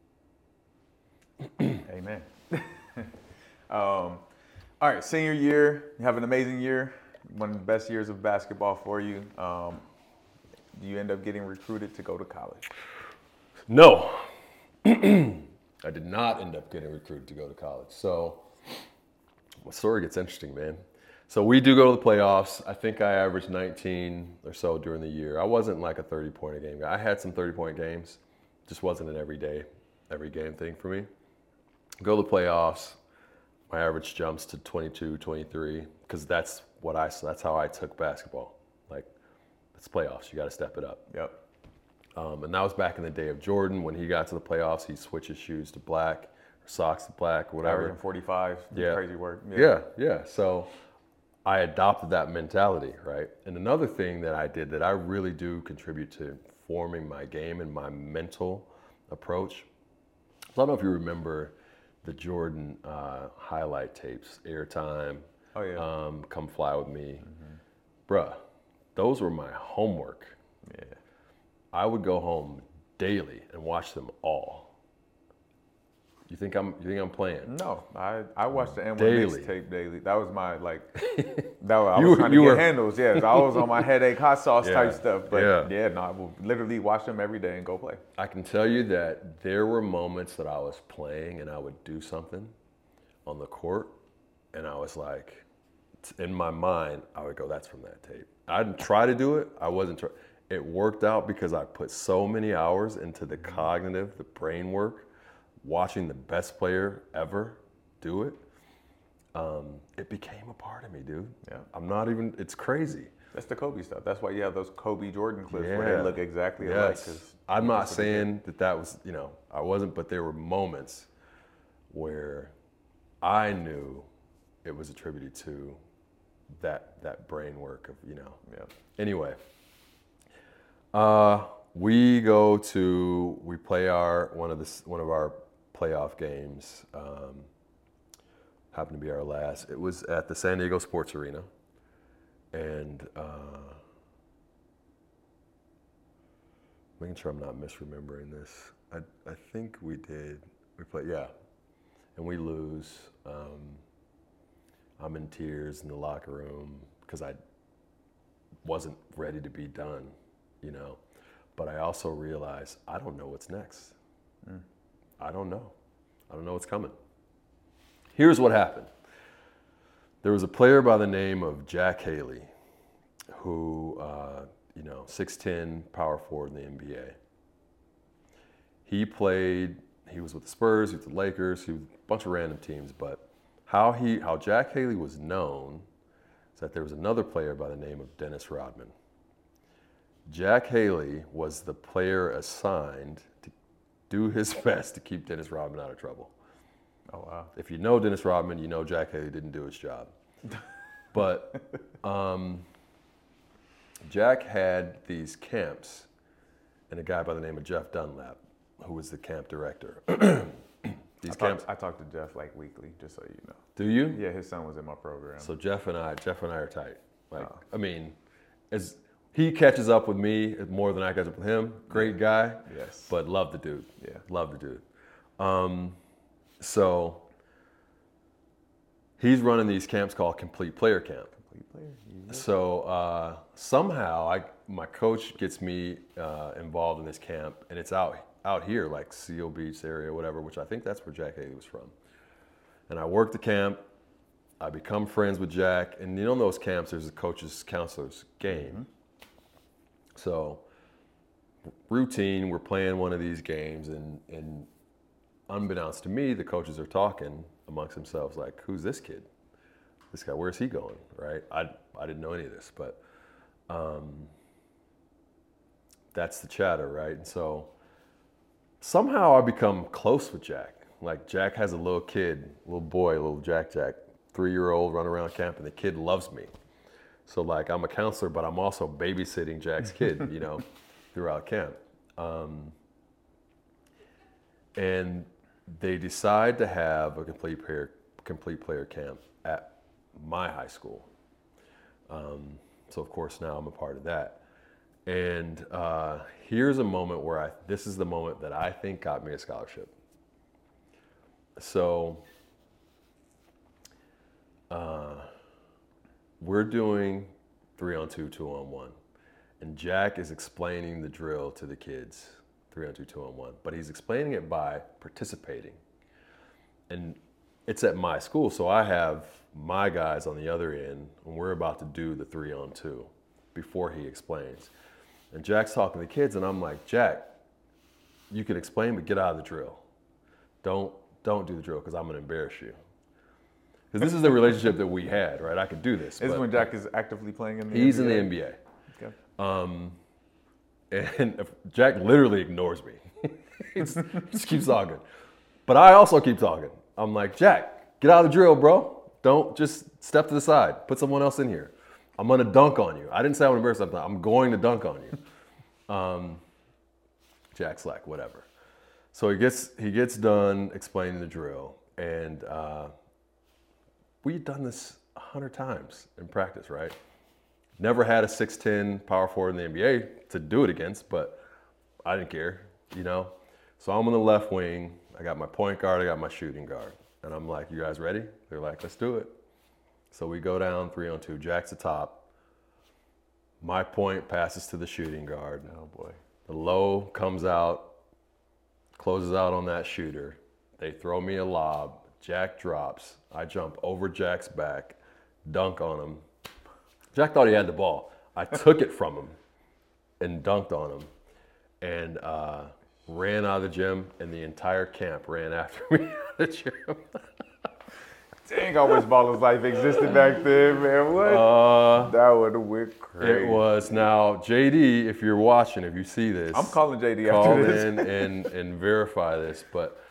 it. Amen. All right, senior year, you have an amazing year, one of the best years of basketball for you. Do you end up getting recruited to go to college? No, I did not end up getting recruited to go to college. So the story gets interesting, man. So we do go to the playoffs. I think I averaged 19 or so during the year. I wasn't like a 30-point a game guy. I had some 30-point games. Just wasn't an every game thing for me. Go to the playoffs. My average jumps to 22, 23, because that's how I took basketball. Like, it's playoffs. You got to step it up. Yep. And that was back in the day of Jordan. When he got to the playoffs, he switched his shoes to black, or socks to black, whatever. Averaging 45. Yeah. Crazy work. Yeah. So I adopted that mentality, right? And another thing that I did that I really do contribute to forming my game and my mental approach. I don't know if you remember the Jordan highlight tapes, Airtime, Oh, yeah. Come Fly With Me. Bruh, those were my homework. Yeah. I would go home daily and watch them all. You think I'm playing? No, I watched the N1 Daily. mixtape daily. That was my, like, I was trying to get handles. Yeah, I was on my headache, hot sauce type stuff. But I will literally watch them every day and go play. I can tell you that there were moments that I was playing and I would do something on the court, and I was like, in my mind, I would go, that's from that tape. I didn't try to do it. I wasn't trying. It worked out because I put so many hours into the cognitive, the brain work, watching the best player ever do it. It became a part of me, dude. Yeah. I'm not even, it's crazy. That's the Kobe stuff. That's why you have those Kobe Jordan clips where they look exactly alike. Yes. I'm not saying that was, I wasn't, but there were moments where I knew it was attributed to that brain work of, Yeah. Anyway, we play one of our playoff games. Happened to be our last. It was at the San Diego Sports Arena, and making sure I'm not misremembering this. I think we played, yeah, and we lose. I'm in tears in the locker room because I wasn't ready to be done, But I also realized I don't know what's next. I don't know. I don't know what's coming. Here's what happened. There was a player by the name of Jack Haley who, 6'10", power forward in the NBA. He was with the Spurs, he was with the Lakers, he was with a bunch of random teams, but how Jack Haley was known is that there was another player by the name of Dennis Rodman. Jack Haley was the player assigned to do his best to keep Dennis Rodman out of trouble. Oh, wow. If you know Dennis Rodman, you know Jack Haley didn't do his job. But Jack had these camps, and a guy by the name of Jeff Dunlap, who was the camp director. I talk to Jeff like weekly, just so you know. Do you? Yeah, his son was in my program. So Jeff and I are tight. As he catches up with me more than I catch up with him. Great guy. Yes. But love the dude. Yeah. Love the dude. So he's running these camps called Complete Player Camp. Complete Player. Yeah. So somehow my coach gets me involved in this camp, and it's out here, like Seal Beach area, whatever, which I think that's where Jack Haley was from. And I work the camp. I become friends with Jack. And in those camps, there's a coach's counselor's game. Mm-hmm. So routine, we're playing one of these games, and unbeknownst to me, the coaches are talking amongst themselves like, who's this kid? This guy, where's he going, right? I didn't know any of this, but that's the chatter, right? And so somehow I become close with Jack. Like Jack has a little boy, little Jack, 3-year-old, run around camp, and the kid loves me. So like I'm a counselor, but I'm also babysitting Jack's kid, throughout camp. And they decide to have a complete player camp at my high school. So of course now I'm a part of that. And here's a moment where this is the moment that I think got me a scholarship. So we're doing 3-on-2, 2-on-1. And Jack is explaining the drill to the kids, 3-on-2, 2-on-1. But he's explaining it by participating. And it's at my school, so I have my guys on the other end, and we're about to do the 3-on-2 before he explains. And Jack's talking to the kids, and I'm like, Jack, you can explain, but get out of the drill. Don't do the drill, because I'm going to embarrass you. Because this is the relationship that we had, right? I could do this. This is when Jack is actively playing in the NBA? He's NBA? in the NBA. Okay. And Jack literally ignores me. He just keeps talking. But I also keep talking. I'm like, Jack, get out of the drill, bro. Don't just step to the side. Put someone else in here. I'm going to dunk on you. I didn't say I would embarrass you. I'm going to dunk on you. Jack's like, whatever. So he gets done explaining the drill. And we'd done this 100 times in practice, right? Never had a 6'10" power forward in the NBA to do it against, but I didn't care, So I'm on the left wing. I got my point guard, I got my shooting guard. And I'm like, you guys ready? They're like, let's do it. So we go down 3-on-2. Jack's the top. My point passes to the shooting guard. Oh, boy. The low comes out, closes out on that shooter. They throw me a lob. Jack drops. I jump over Jack's back, dunk on him. Jack thought he had the ball. I took it from him and dunked on him, and ran out of the gym, and the entire camp ran after me out of the gym. Dang, I wish Baller's Life existed back then, man. What? That would have went crazy. It was. Now, JD, if you're watching, if you see this, I'm calling JD call after this. in and verify this. But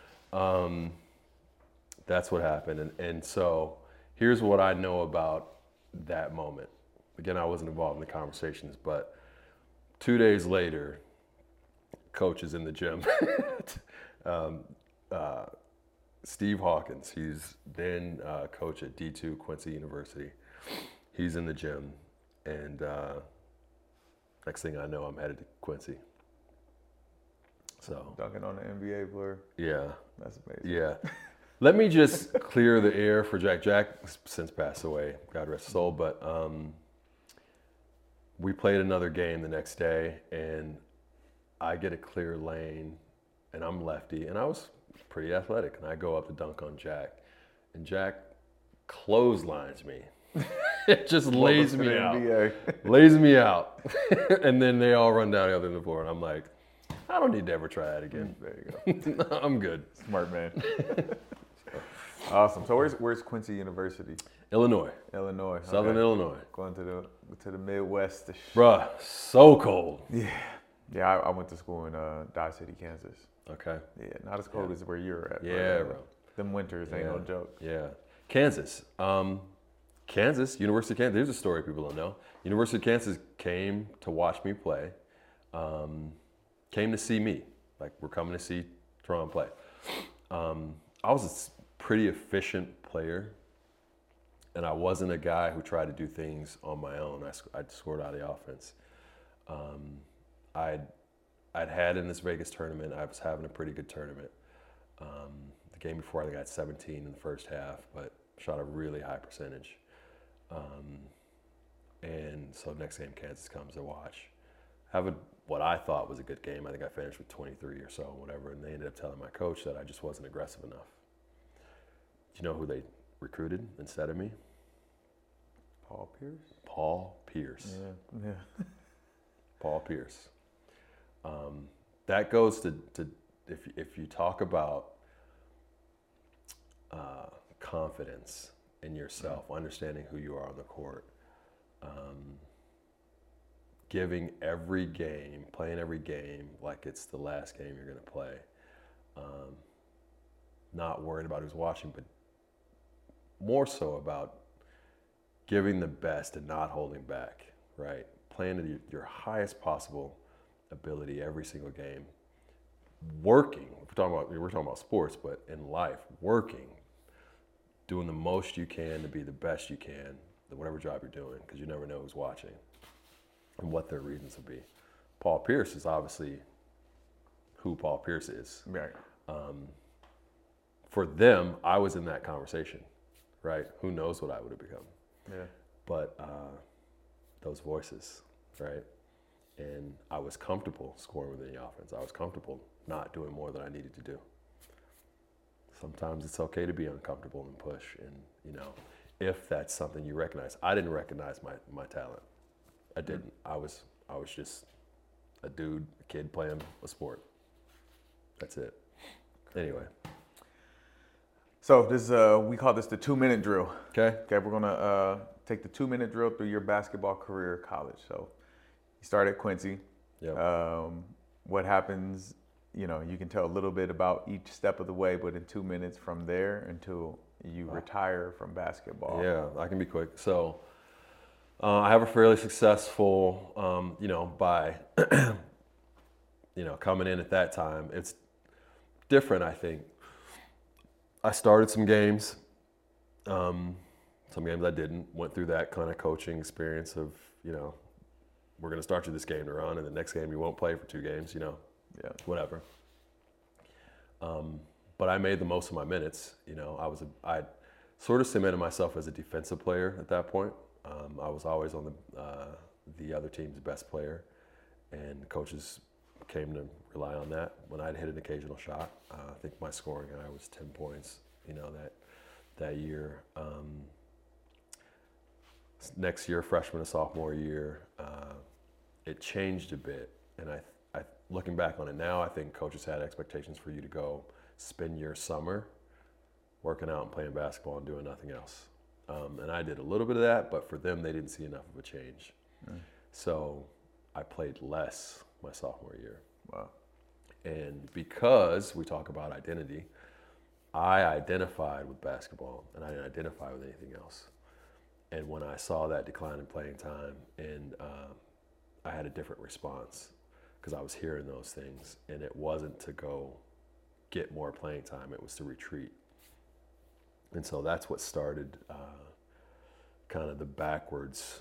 that's what happened. And so here's what I know about that moment. Again, I wasn't involved in the conversations, but 2 days later, coach is in the gym. Steve Hawkins, he's then coach at D2 Quincy University. He's in the gym, and next thing I know, I'm headed to Quincy. So Dunking on the NBA player. yeah, That's amazing. yeah. Let me just clear the air for Jack. Jack since passed away, God rest his soul. But we played another game the next day, and I get a clear lane, and I'm lefty, and I was pretty athletic, and I go up to dunk on Jack, and Jack clotheslines me. It just lays me out. Lays me out. And then they all run down the other end of the floor, and I'm like, I don't need to ever try that again. There you go. I'm good. Smart man. Awesome. So where's Quincy University? Illinois. Illinois. Southern Okay. Illinois. Going to the Midwest. Bruh, so cold. Yeah. I went to school in Dodge City, Kansas. Okay. Yeah, not as cold as where you're at. Yeah, but, bro. Them winters ain't no joke. Yeah. Kansas. Kansas, University of Kansas. There's a story people don't know. University of Kansas came to watch me play. Came to see me. Like, we're coming to see Teron play. I was a pretty efficient player, and I wasn't a guy who tried to do things on my own. I scored out of the offense. I'd had in this Vegas tournament, I was having a pretty good tournament. The game before, I think I had 17 in the first half, but shot a really high percentage. And so next game, Kansas comes to watch. Having what I thought was a good game. I think I finished with 23 or so, whatever, and they ended up telling my coach that I just wasn't aggressive enough. Do you know who they recruited instead of me? Paul Pierce? Paul Pierce. Yeah. Paul Pierce. That goes to if you talk about confidence in yourself, understanding who you are on the court, giving every game, playing every game like it's the last game you're going to play, not worried about who's watching, but more so about giving the best and not holding back, right? Playing to your highest possible ability every single game. Working, we're talking about sports, but in life, working, doing the most you can to be the best you can, whatever job you're doing, because you never know who's watching and what their reasons will be. Paul Pierce is obviously who Paul Pierce is. Right. For them, I was in that conversation, right? Who knows what I would have become. Yeah. But those voices, right? And I was comfortable scoring within the offense. I was comfortable not doing more than I needed to do. Sometimes it's okay to be uncomfortable and push, and if that's something you recognize. I didn't recognize my talent. I didn't. I was just a dude, a kid playing a sport. That's it. Anyway. So this we call this the 2-minute drill. Okay. Okay, we're gonna take the 2-minute drill through your basketball career, college. So you start at Quincy. Yeah. What happens? You can tell a little bit about each step of the way, but in 2 minutes from there until you retire from basketball. Yeah, I can be quick. So I have a fairly successful, by, coming in at that time. It's different, I think. I started some games. Some games I didn't. Went through that kind of coaching experience of, we're going to start you this game to run, and the next game you won't play for 2 games, Yeah. whatever. But I made the most of my minutes. I sort of cemented myself as a defensive player at that point. I was always on the other team's best player, and coaches came to rely on that. When I'd hit an occasional shot, I think my scoring I was 10 points. That year. Next year, freshman and sophomore year, it changed a bit, and I looking back on it now, I think coaches had expectations for you to go spend your summer working out and playing basketball and doing nothing else. And I did a little bit of that, but for them, they didn't see enough of a change. So I played less my sophomore year. Wow. And because we talk about identity, I identified with basketball and I didn't identify with anything else. And when I saw that decline in playing time, and I had a different response because I was hearing those things, and it wasn't to go get more playing time, it was to retreat. And so that's what started kind of the backwards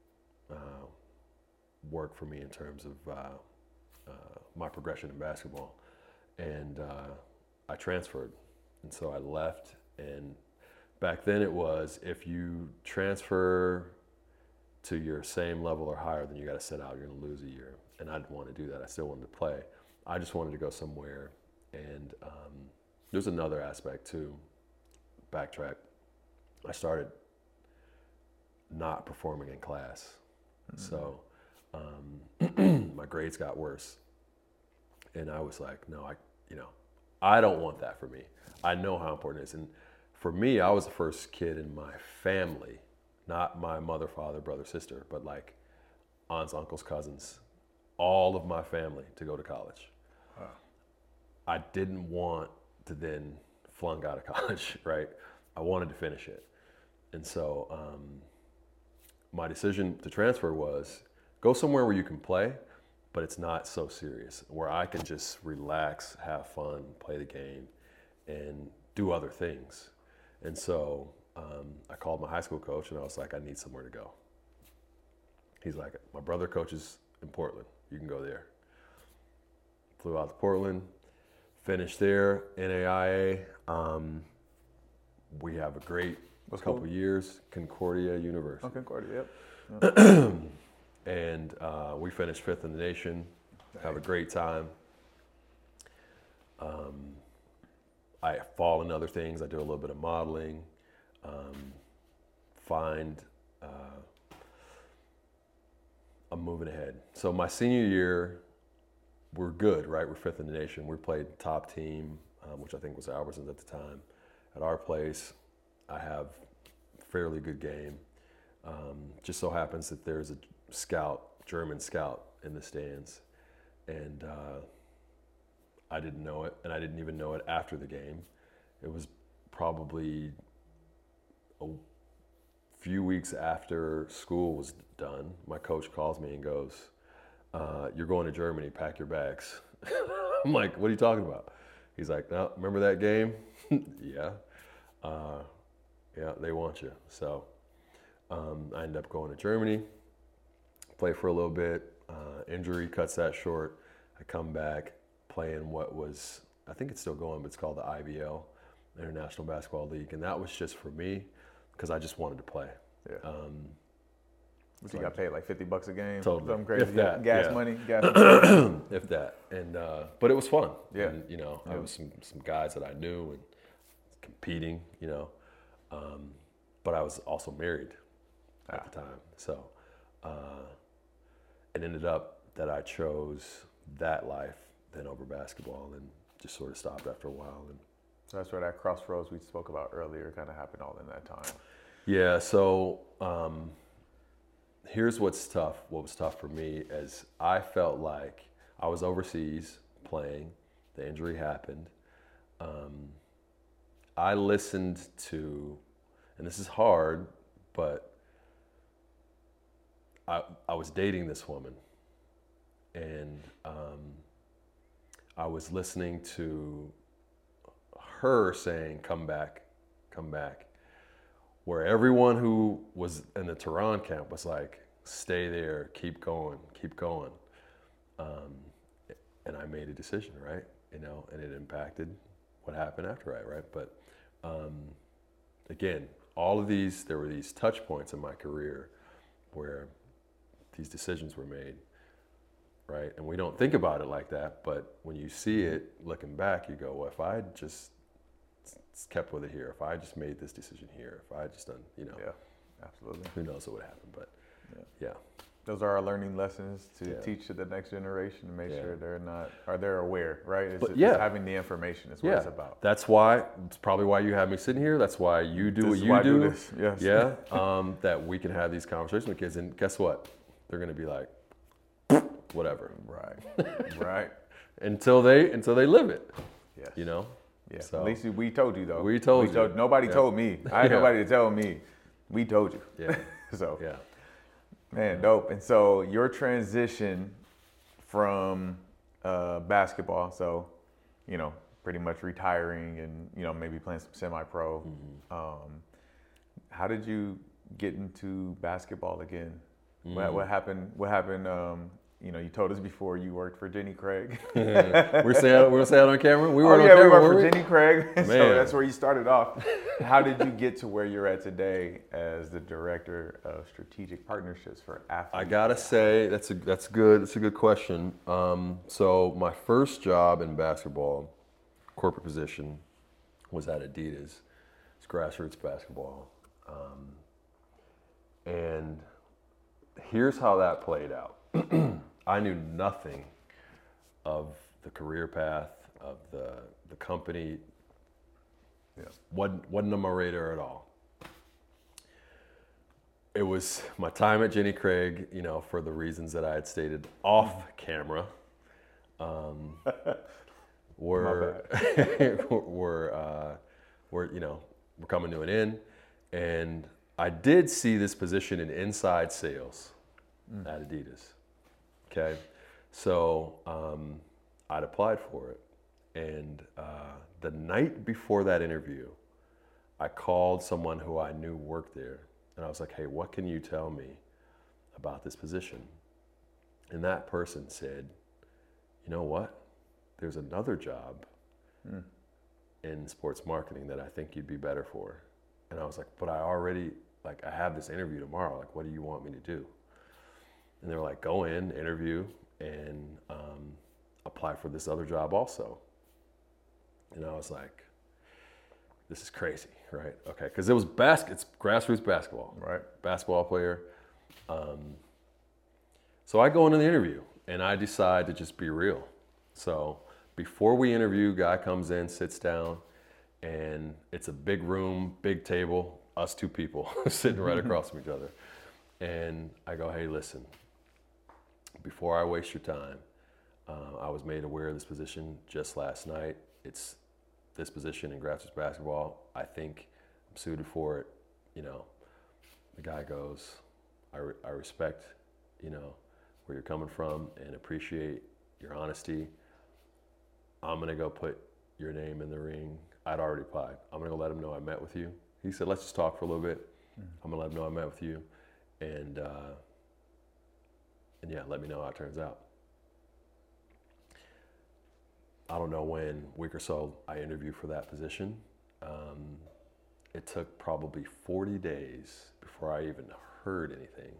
work for me in terms of my progression in basketball. And I transferred. And so I left, and back then it was, if you transfer to your same level or higher, then you got to sit out, you're going to lose a year. And I didn't want to do that. I still wanted to play. I just wanted to go somewhere. And there's another aspect too, backtrack. I started not performing in class. So my grades got worse. And I was like, no, I don't want that for me. I know how important it is. And for me, I was the first kid in my family, not my mother, father, brother, sister, but like aunts, uncles, cousins, all of my family to go to college. Wow. I didn't want to then flunk out of college, right? I wanted to finish it. And so my decision to transfer was go somewhere where you can play, but it's not so serious, where I can just relax, have fun, play the game, and do other things. And so I called my high school coach and I was like, I need somewhere to go. He's like, my brother coaches in Portland. You can go there. Flew out to Portland, finished there, NAIA. We have a great couple years, Concordia University. Oh, Concordia, yep. And we finished 5th in the nation, have a great time. I fall in other things. I do a little bit of modeling, I'm moving ahead. So my senior year, we're good, right? We're 5th in the nation. We played top team, which I think was Albertsons at the time. At our place, I have a fairly good game. Just so happens that there's a German scout in the stands. And I didn't know it, and I didn't even know it after the game. It was probably a few weeks after school was done. My coach calls me and goes, you're going to Germany, pack your bags. I'm like, what are you talking about? He's like, no, remember that game? Yeah. Yeah, they want you. So I ended up going to Germany, play for a little bit, injury cuts that short. I come back playing what was, I think it's still going, but it's called the IBL, International Basketball League. And that was just for me because I just wanted to play. Yeah. So you got paid like $50 a game? Totally. Something crazy. If that, gas yeah. money? If that. And, but it was fun. Yeah. And, it was some guys that I knew and competing, but I was also married at the time. So it ended up that I chose that life then over basketball and just sort of stopped after a while. And so that's where that crossroads we spoke about earlier kind of happened all in that time. Yeah, so here's what's tough. What was tough for me is I felt like I was overseas playing. The injury happened. I listened to, and this is hard, but I was dating this woman, and I was listening to her saying, come back, where everyone who was in the Tehran camp was like, stay there, keep going. And I made a decision, right? And it impacted what happened after I, right? But again, there were these touch points in my career where these decisions were made, right? And we don't think about it like that, but when you see it looking back, you go, well, if I had just kept with it here, if I just made this decision here, if I had just done, Yeah, absolutely. Who knows what would happen, but yeah. Those are our learning lessons to Yeah. teach to the next generation to make Yeah. sure they're aware, right? It's, But it's yeah. having the information is what it's about. That's why, it's probably why you have me sitting here. That's why you do This what is you why I do. this. Yes. Yeah. That we can have these conversations with kids. And guess what? They're going to be like, whatever. Right. Right. Until they live it. Yes. You know? Yeah. So, At least we told you though. We told you. Nobody Yeah. told me. I had Yeah. nobody to tell me. We told you. Yeah. So. Yeah. Man, dope. And so your transition from basketball, so, you know, pretty much retiring and, you know, maybe playing some semi-pro. How did you get into basketball again? What happened? You know, you told us before you worked for Jenny Craig. We're gonna say it on camera. We were on we camera. worked weren't for we? Jenny Craig. So Man. that's where you started off. How did you get to where you're at today as the director of strategic partnerships for athletes? I gotta say that's good. That's a good question. So my first job in basketball, corporate position, was at Adidas. It's grassroots basketball, and here's how that played out. I knew nothing of the career path of the company. Yeah. Wasn't on my radar at all. It was my time at Jenny Craig, you know, for the reasons that I had stated off camera, were you know, we're coming to an end, and I did see this position in inside sales at Adidas. Okay, so I'd applied for it, and the night before that interview, I called someone who I knew worked there, and I was like, "Hey, what can you tell me about this position?" And that person said, "You know what? There's another job in sports marketing that I think you'd be better for." And I was like, "But I already, like, I have this interview tomorrow. Like, what do you want me to do?" And they were like, "Go in, interview, and apply for this other job also." And I was like, "This is crazy, right?" Okay, because it was it's grassroots basketball, Right. Basketball player. So I go into the interview, and I decide to just be real. So before we interview, guy comes in, sits down, and it's a big room, big table, us two people sitting right across from each other. And I go, "Hey, listen, before I waste your time, I was made aware of this position just last night. It's this position in grassroots basketball. I think I'm suited for it." You know, the guy goes, I respect, you know, where you're coming from and appreciate your honesty. I'm going to go put your name in the ring. I'd already applied. I'm going to go let him know I met with you. He said, "Let's just talk for a little bit. I'm going to let him know I met with you. And yeah, let me know how it turns out." I don't know when, week or so, I interviewed for that position. It took probably 40 days before I even heard anything.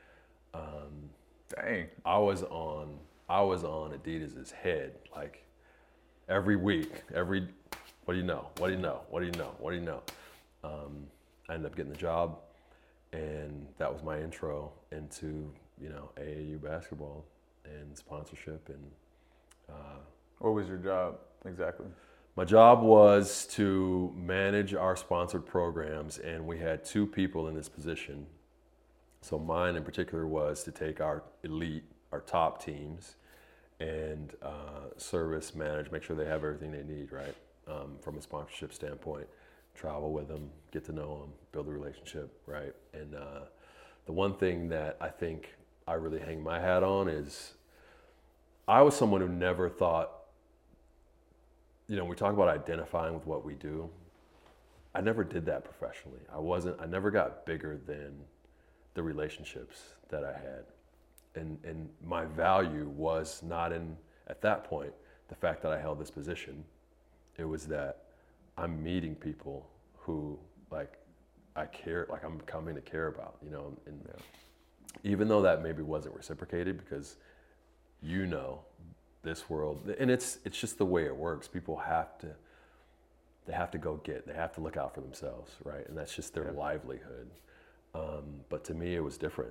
Dang. I was on Adidas's head, like every week, what do you know? What do you know? What do you know? What do you know? I ended up getting the job, and that was my intro into, you know, AAU basketball and sponsorship. And What was your job exactly? my job was to manage our sponsored programs, and we had two people in this position. So mine in particular was to take our elite, our top teams, and service, manage, make sure they have everything they need, right? From a sponsorship standpoint, travel with them, get to know them, build a relationship, right? And the one thing that I think I really hang my hat on is I was someone who never thought, you know, we talk about identifying with what we do. I never did that professionally. I never got bigger than the relationships that I had. And my value was not in, at that point, the fact that I held this position. It was that I'm meeting people who, like, I care, like I'm coming to care about, you know, and even though that maybe wasn't reciprocated, because, you know, this world, and it's just the way it works. People have to go get, they have to look out for themselves, right? And that's just their livelihood. But to me, it was different.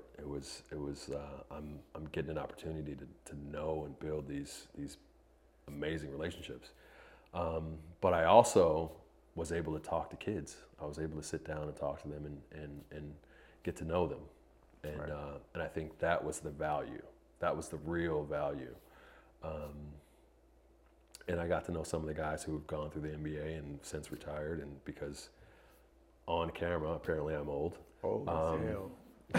I'm getting an opportunity to know and build these amazing relationships. But I also was able to talk to kids. I was able to sit down and talk to them and get to know them. And, Right. And I think that was the value. That was the real value. And I got to know some of the guys who have gone through the NBA and since retired. And because on camera, apparently I'm old. Old as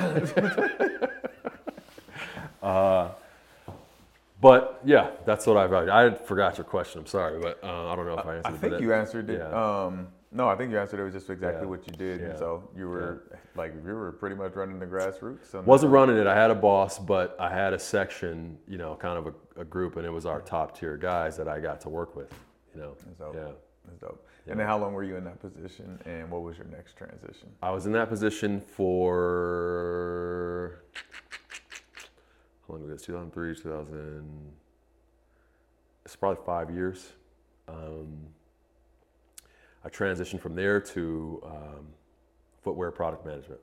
hell. But yeah, that's what I value. I forgot your question. I'm sorry, but I don't know if I answered it. I think you answered it. Yeah. No, I think you answered it. It was just exactly Yeah. what you did. Yeah. And so you were you were pretty much running the grassroots. So Wasn't running it. I had a boss, but I had a section, kind of a group, and it was our top tier guys that I got to work with. That's dope. Yeah. That's dope. And then how long were you in that position, and what was your next transition? I was in that position for how long was it? 2003, 2000. It's probably 5 years. I transitioned from there to footwear product management.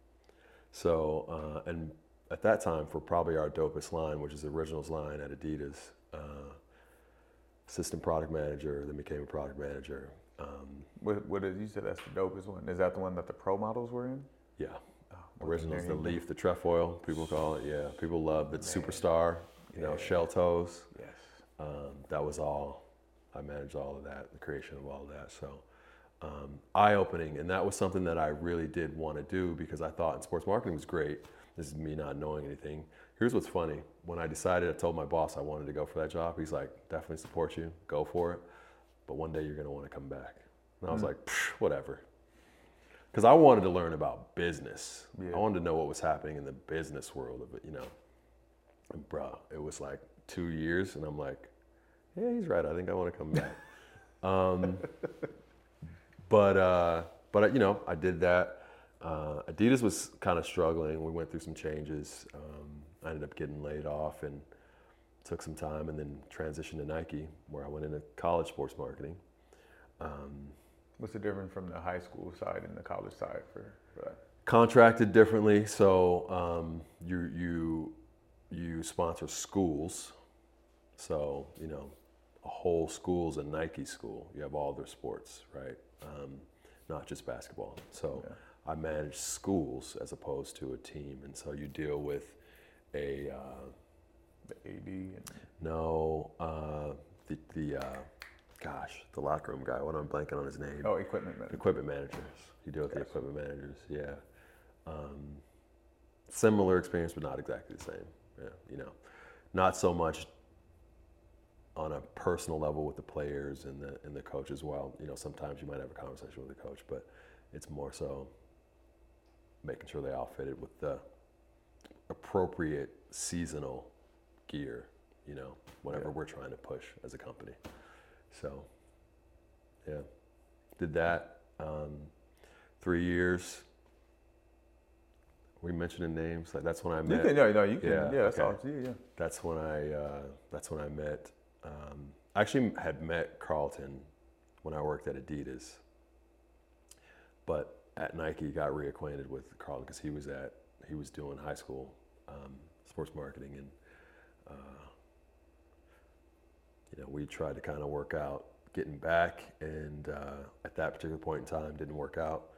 So, and at that time, for probably our dopest line, which is the Originals line at Adidas, assistant product manager, then became a product manager. What is, you said that's the dopest one? Is that the one that the pro models were in? Yeah. Well, Originals, there the you go. leaf, the trefoil, people call it. Yeah, people love the superstar, shell toes. Yes. That was all. I managed all of that, the creation of all of that. So eye-opening, and that was something that I really did want to do because I thought sports marketing was great. This is me not knowing anything. Here's what's funny. When I decided, I told my boss I wanted to go for that job. He's like, definitely support you, go for it. But one day you're going to want to come back. And I was like, whatever. Because I wanted to learn about business. Yeah. I wanted to know what was happening in the business world of it, And bro, it was like 2 years, and I'm like, yeah, he's right. I think I want to come back. But I did that. Adidas was kind of struggling. We went through some changes. I ended up getting laid off and took some time, and then transitioned to Nike, where I went into college sports marketing. What's the difference from the high school side and the college side for that? Contracted differently, so you sponsor schools. So a whole school's a Nike school. You have all their sports, right? Not just basketball. So I manage schools as opposed to a team, and so you deal with the AD and the locker room guy. What am I blanking on his name? oh, equipment manager. Equipment managers. You deal with the equipment managers. Yeah. Similar experience, but not exactly the same. Yeah. Not so much on a personal level with the players and the coach as well. Sometimes you might have a conversation with the coach, but it's more so making sure they all fitted with the appropriate seasonal gear, whatever we're trying to push as a company. So, yeah, did that 3 years. We mentioning names, like that's when I met. You can. Yeah, that's all. Yeah. That's when I met. I actually had met Carlton when I worked at Adidas, but at Nike got reacquainted with Carlton because he was doing high school sports marketing, and we tried to kind of work out getting back, and at that particular point in time didn't work out.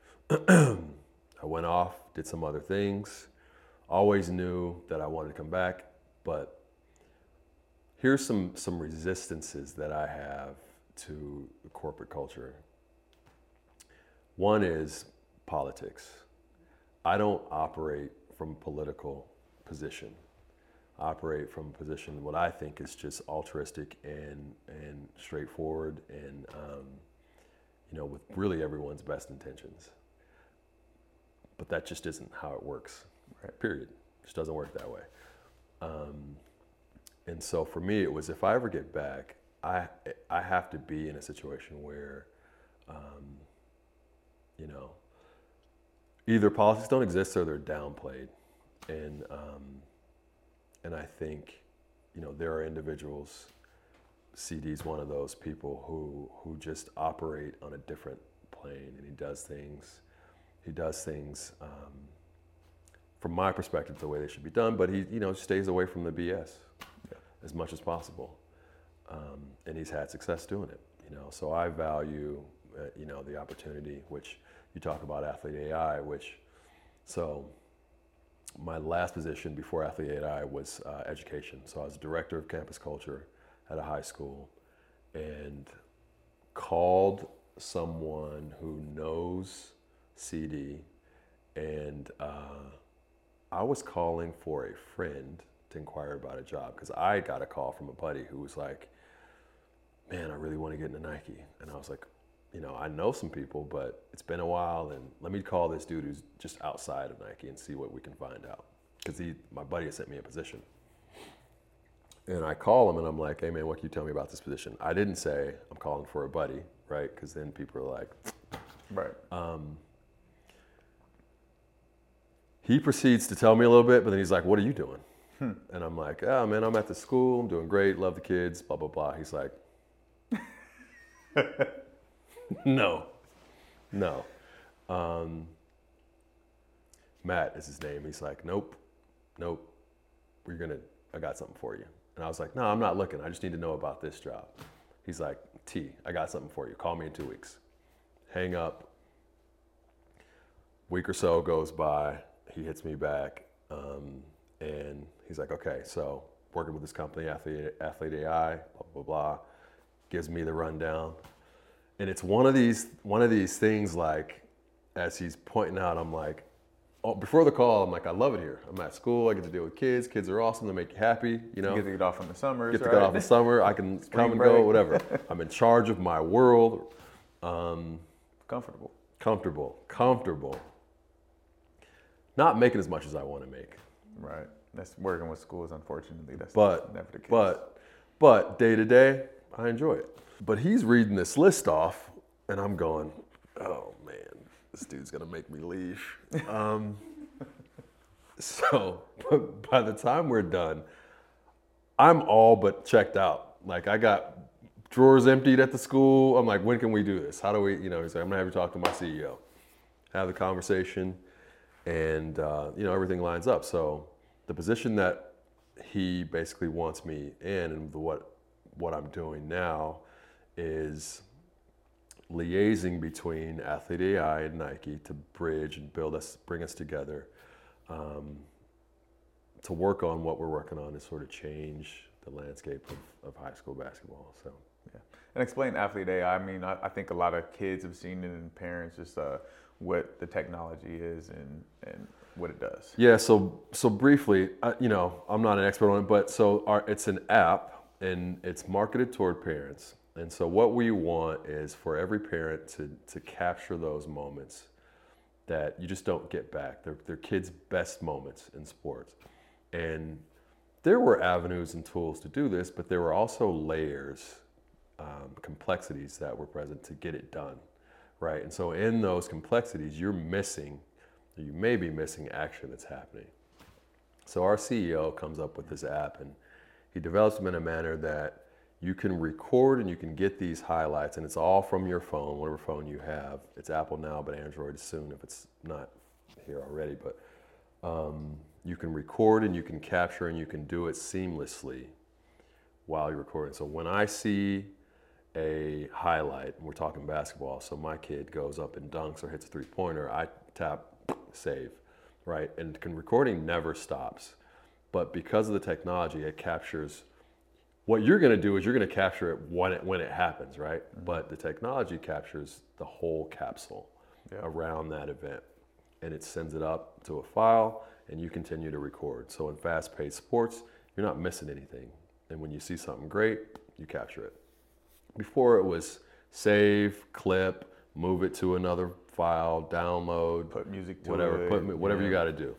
I went off, did some other things, always knew that I wanted to come back, but here's some resistances that I have to the corporate culture. One is politics. I don't operate from a political position. I operate from a position what I think is just altruistic and straightforward and with really everyone's best intentions. But that just isn't how it works. Right. Period. It just doesn't work that way. And so for me, it was if I ever get back, I have to be in a situation where, either politics don't exist or they're downplayed, and I think, there are individuals. CD's one of those people who just operate on a different plane, and he does things He does things, from my perspective, the way they should be done, but he, stays away from the BS as much as possible. And he's had success doing it, So I value, the opportunity, which you talk about Athlete AI, so my last position before Athlete AI was education. So I was director of campus culture at a high school, and called someone who knows CD, and I was calling for a friend to inquire about a job, because I got a call from a buddy who was like, man, I really want to get into Nike. And I was like, I know some people, but it's been a while, and let me call this dude who's just outside of Nike and see what we can find out. Because my buddy had sent me a position. And I call him and I'm like, hey man, what can you tell me about this position? I didn't say I'm calling for a buddy, right? Because then people are like, right. He proceeds to tell me a little bit, but then he's like, what are you doing? And I'm like, oh man, I'm at the school, I'm doing great, love the kids, blah, blah, blah. He's like, no. Matt is his name. He's like, nope. I got something for you. And I was like, no, I'm not looking. I just need to know about this job. He's like, I got something for you. Call me in 2 weeks. Hang up. Week or so goes by. He hits me back. And he's like, okay, so working with this company, Athlete AI, blah, blah, blah. Gives me the rundown. And it's one of these things, like, as he's pointing out, I'm like, oh, before the call, I'm like, I love it here. I'm at school, I get to deal with kids. Kids are awesome, they make you happy, You get to get off in the summers, Get to get off in the summer, I can come and go, whatever. I'm in charge of my world. Comfortable. Not making as much as I want to make. Right. That's working with schools, unfortunately. That's never the case. But day to day, I enjoy it. But he's reading this list off, and I'm going, oh man, this dude's gonna make me leave. So by the time we're done, I'm all but checked out. Like, I got drawers emptied at the school. I'm like, when can we do this? How do we, he's like, I'm gonna have you talk to my CEO. Have the conversation, and everything lines up. So the position that he basically wants me in, and what I'm doing now, is liaising between Athlete AI and Nike to bridge and bring us together, to work on what we're working on, to sort of change the landscape of high school basketball. So, yeah. And explain Athlete AI. I mean, I think a lot of kids have seen it, and parents, just what the technology is and what it does. Yeah. So briefly, I'm not an expert on it, but it's an app, and it's marketed toward parents. And so what we want is for every parent to capture those moments that you just don't get back. They're kids' best moments in sports. And there were avenues and tools to do this, but there were also layers, complexities that were present to get it done, right? And so in those complexities, you may be missing action that's happening. So our CEO comes up with this app, and he develops them in a manner that you can record and you can get these highlights, and it's all from your phone, whatever phone you have. It's Apple now, but Android soon if it's not here already. But you can record and you can capture, and you can do it seamlessly while you're recording. So when I see a highlight, and we're talking basketball, so my kid goes up and dunks or hits a three-pointer, I tap save, right? And recording never stops. But because of the technology, it captures. What you're going to do is you're going to capture it when it happens, right? Mm-hmm. But the technology captures the whole capsule around that event, and it sends it up to a file, and you continue to record. So in fast-paced sports, you're not missing anything. And when you see something great, you capture it. Before, it was save, clip, move it to another file, download, put music to whatever, it, whatever you got to do.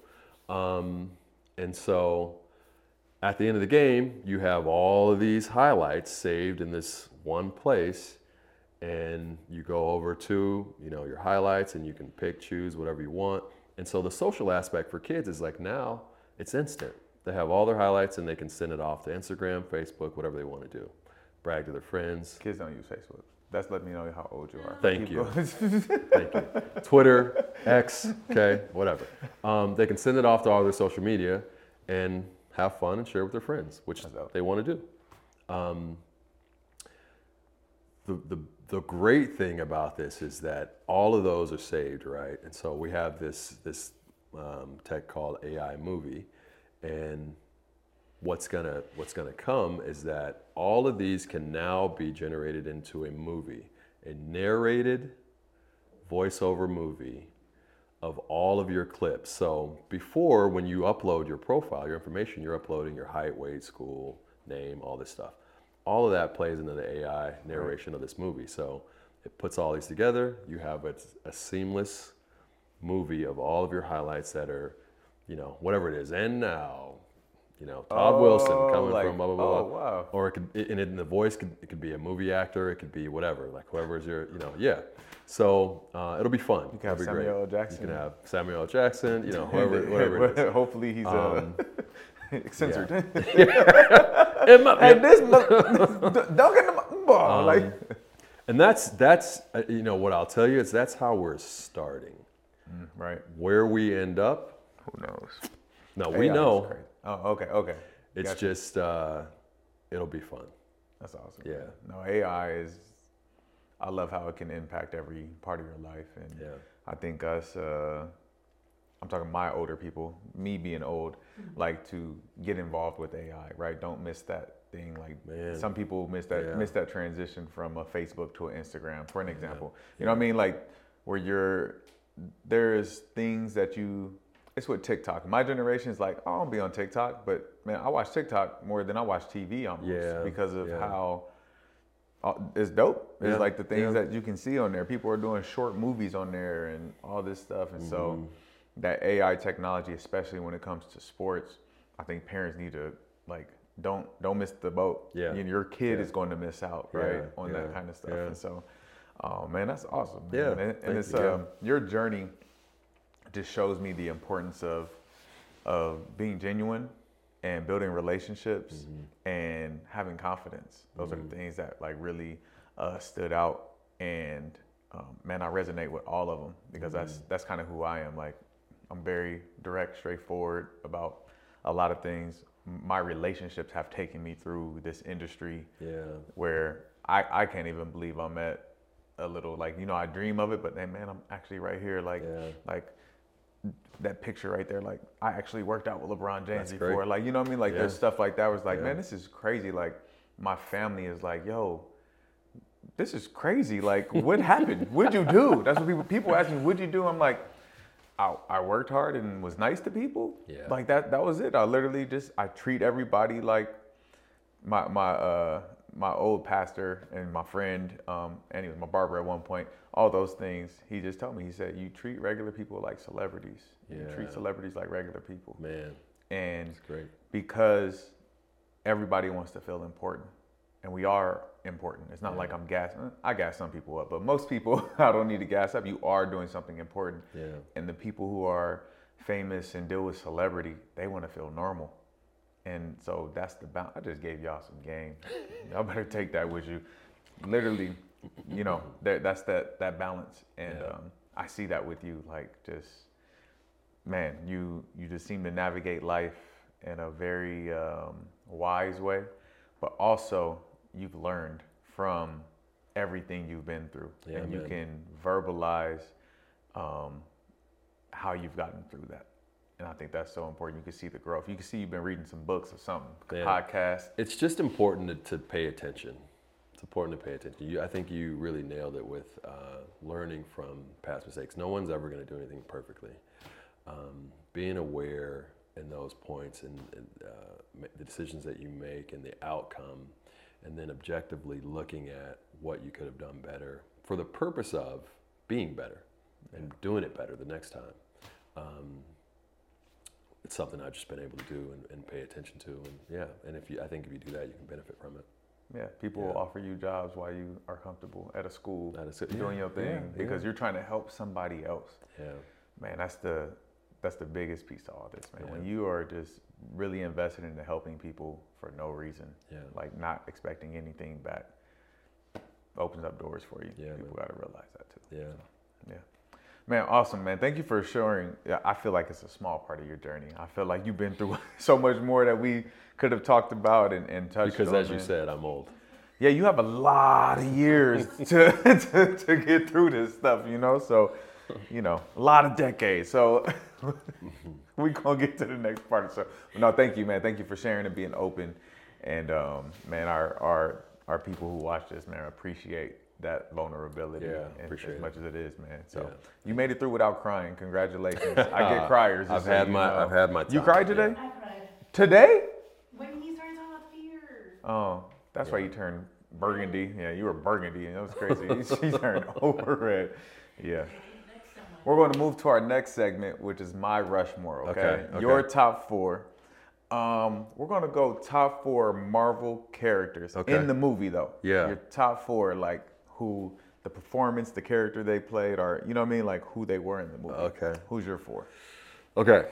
And so at the end of the game, you have all of these highlights saved in this one place, and you go over to your highlights, and you can choose whatever you want. And so the social aspect for kids is like, now it's instant. They have all their highlights, and they can send it off to Instagram, Facebook, whatever they want to do. Brag to their friends. Kids don't use Facebook. That's letting me know how old you are. Thank Keep you. going. Thank you. Twitter, X, okay, whatever. They can send it off to all their social media and have fun and share with their friends, which they want to do. The great thing about this is that all of those are saved, right? And so we have this tech called AI Movie, and what's gonna come is that all of these can now be generated into a movie, a narrated voiceover movie of all of your clips. So before, when you upload your profile, your information, you're uploading your height, weight, school, name, all this stuff. All of that plays into the AI narration of this movie. So it puts all these together. You have a seamless movie of all of your highlights that are, whatever it is. And now, Todd Wilson coming from blah, blah, blah. Oh, wow. Or it could, in the voice, it could be a movie actor. It could be whatever, like whoever's your, yeah. So it'll be fun. You can have Samuel L. Jackson. You can have Samuel L. Jackson, whoever it is. Hopefully he's censored. Yeah. Hey, this don't get the ball. And that's what I'll tell you is that's how we're starting. Right. Where we end up, who knows? No, we know. Oh, okay. It's gotcha. Just it'll be fun. That's awesome. Yeah. No, AI is. I love how it can impact every part of your life, and I think us. I'm talking my older people, me being old, like to get involved with AI, right? Don't miss that thing. Like some people miss that transition from a Facebook to an Instagram, for an example. You know what I mean? Like where there's things that it's with TikTok. My generation is like, I don't be on TikTok, but man, I watch TikTok more than I watch TV almost because of how it's dope. It's like the things that you can see on there. People are doing short movies on there and all this stuff. And so that AI technology, especially when it comes to sports, I think parents need to don't miss the boat. Yeah. Your kid is going to miss out, right, on that kind of stuff. Yeah. And so, oh man, that's awesome. Man. Yeah. And it's your journey just shows me the importance of being genuine and building relationships and having confidence. Those are the things that really stood out. And man, I resonate with all of them because that's kind of who I am. Like, I'm very direct, straightforward about a lot of things. My relationships have taken me through this industry where I can't even believe I'm at a little, I dream of it, but then, man, I'm actually right here. Like that picture right there, I actually worked out with LeBron James before. Great. Like, you know what I mean? There's stuff like that. I was like, man, this is crazy. Like, my family is like, yo, this is crazy. Like, what happened? What'd you do? That's what people ask me, what'd you do? I'm like, I worked hard and was nice to people. Yeah. Like that was it. I literally I treat everybody like my old pastor and my friend, and he was my barber at one point, all those things, he just told me, he said, you treat regular people like celebrities. You treat celebrities like regular people. Man. And that's great. Because everybody wants to feel important. And we are important. It's not like I'm gassing. I gas some people up, but most people, I don't need to gas up. You are doing something important. Yeah. And the people who are famous and deal with celebrity, they want to feel normal. And so that's the balance. I just gave y'all some game. Y'all better take that with you. Literally, that's that balance. And I see that with you. Man, you just seem to navigate life in a very wise way, but also you've learned from everything you've been through, and you can verbalize how you've gotten through that. And I think that's so important. You can see the growth. You can see you've been reading some books or something, podcast. It's just important to pay attention. It's important to pay attention. I think you really nailed it with learning from past mistakes. No one's ever going to do anything perfectly. Being aware in those points and the decisions that you make and the outcome, and then objectively looking at what you could have done better for the purpose of being better and doing it better the next time. It's something I've just been able to do and pay attention to, and I think if you do that, you can benefit from it. Yeah, people will offer you jobs while you are comfortable at a school doing your thing because you're trying to help somebody else. Yeah, man, that's the biggest piece of all this, man. When you are just really invested into helping people for no reason, like not expecting anything back, opens up doors for you. Yeah, People got to realize that too. Yeah. Yeah. Man, awesome, man. Thank you for sharing. Yeah, I feel like it's a small part of your journey. I feel like you've been through so much more that we could have talked about and touched Because on. as you said, I'm old. Yeah, you have a lot of years to get through this stuff, you know? So, you know, a lot of decades. So we're going to get to the next part. So, no, thank you, man. Thank you for sharing and being open. And, man, our people who watch this, man, appreciate that vulnerability appreciate as much as it is, man. So Yeah. you made it through without crying. Congratulations. I get criers. I've had my time. You cried today? I cried. Today? When he started talking about fear. Oh, that's why you turned burgundy. Yeah, you were burgundy, and that was crazy. She turned over red. Yeah. We're going to move to our next segment, which is my Rushmore. Okay. Okay. Your top 4. We're going to go top 4 Marvel characters in the movie, though. Yeah. Your top 4, like who the performance, the character they played, or you know what I mean, like who they were in the movie. Okay. Who's your 4? Okay.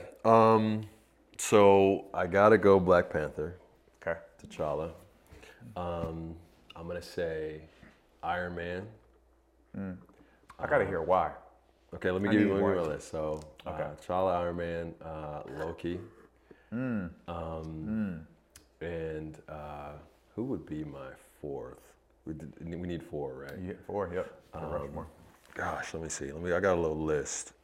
So I gotta go Black Panther, Okay. T'Challa. I'm gonna say Iron Man. I got to hear why. Okay, let me I give need you more. my list. So Okay. T'Challa, Iron Man, Loki. And who would be my 4th? We need 4, right? You hit 4, yep. For Rushmore. Gosh, let me see. I got a little list.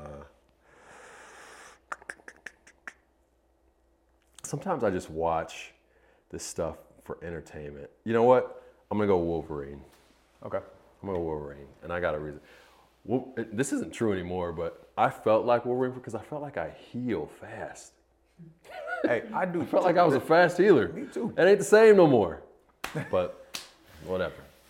Sometimes I just watch this stuff for entertainment. You know what? I'm gonna go Wolverine. Okay. I'm gonna go Wolverine, and I got a reason. This isn't true anymore, but I felt like Wolverine because I felt like I heal fast. Hey, I do. I felt like I was a fast healer. Me too. It ain't the same no more. But whatever.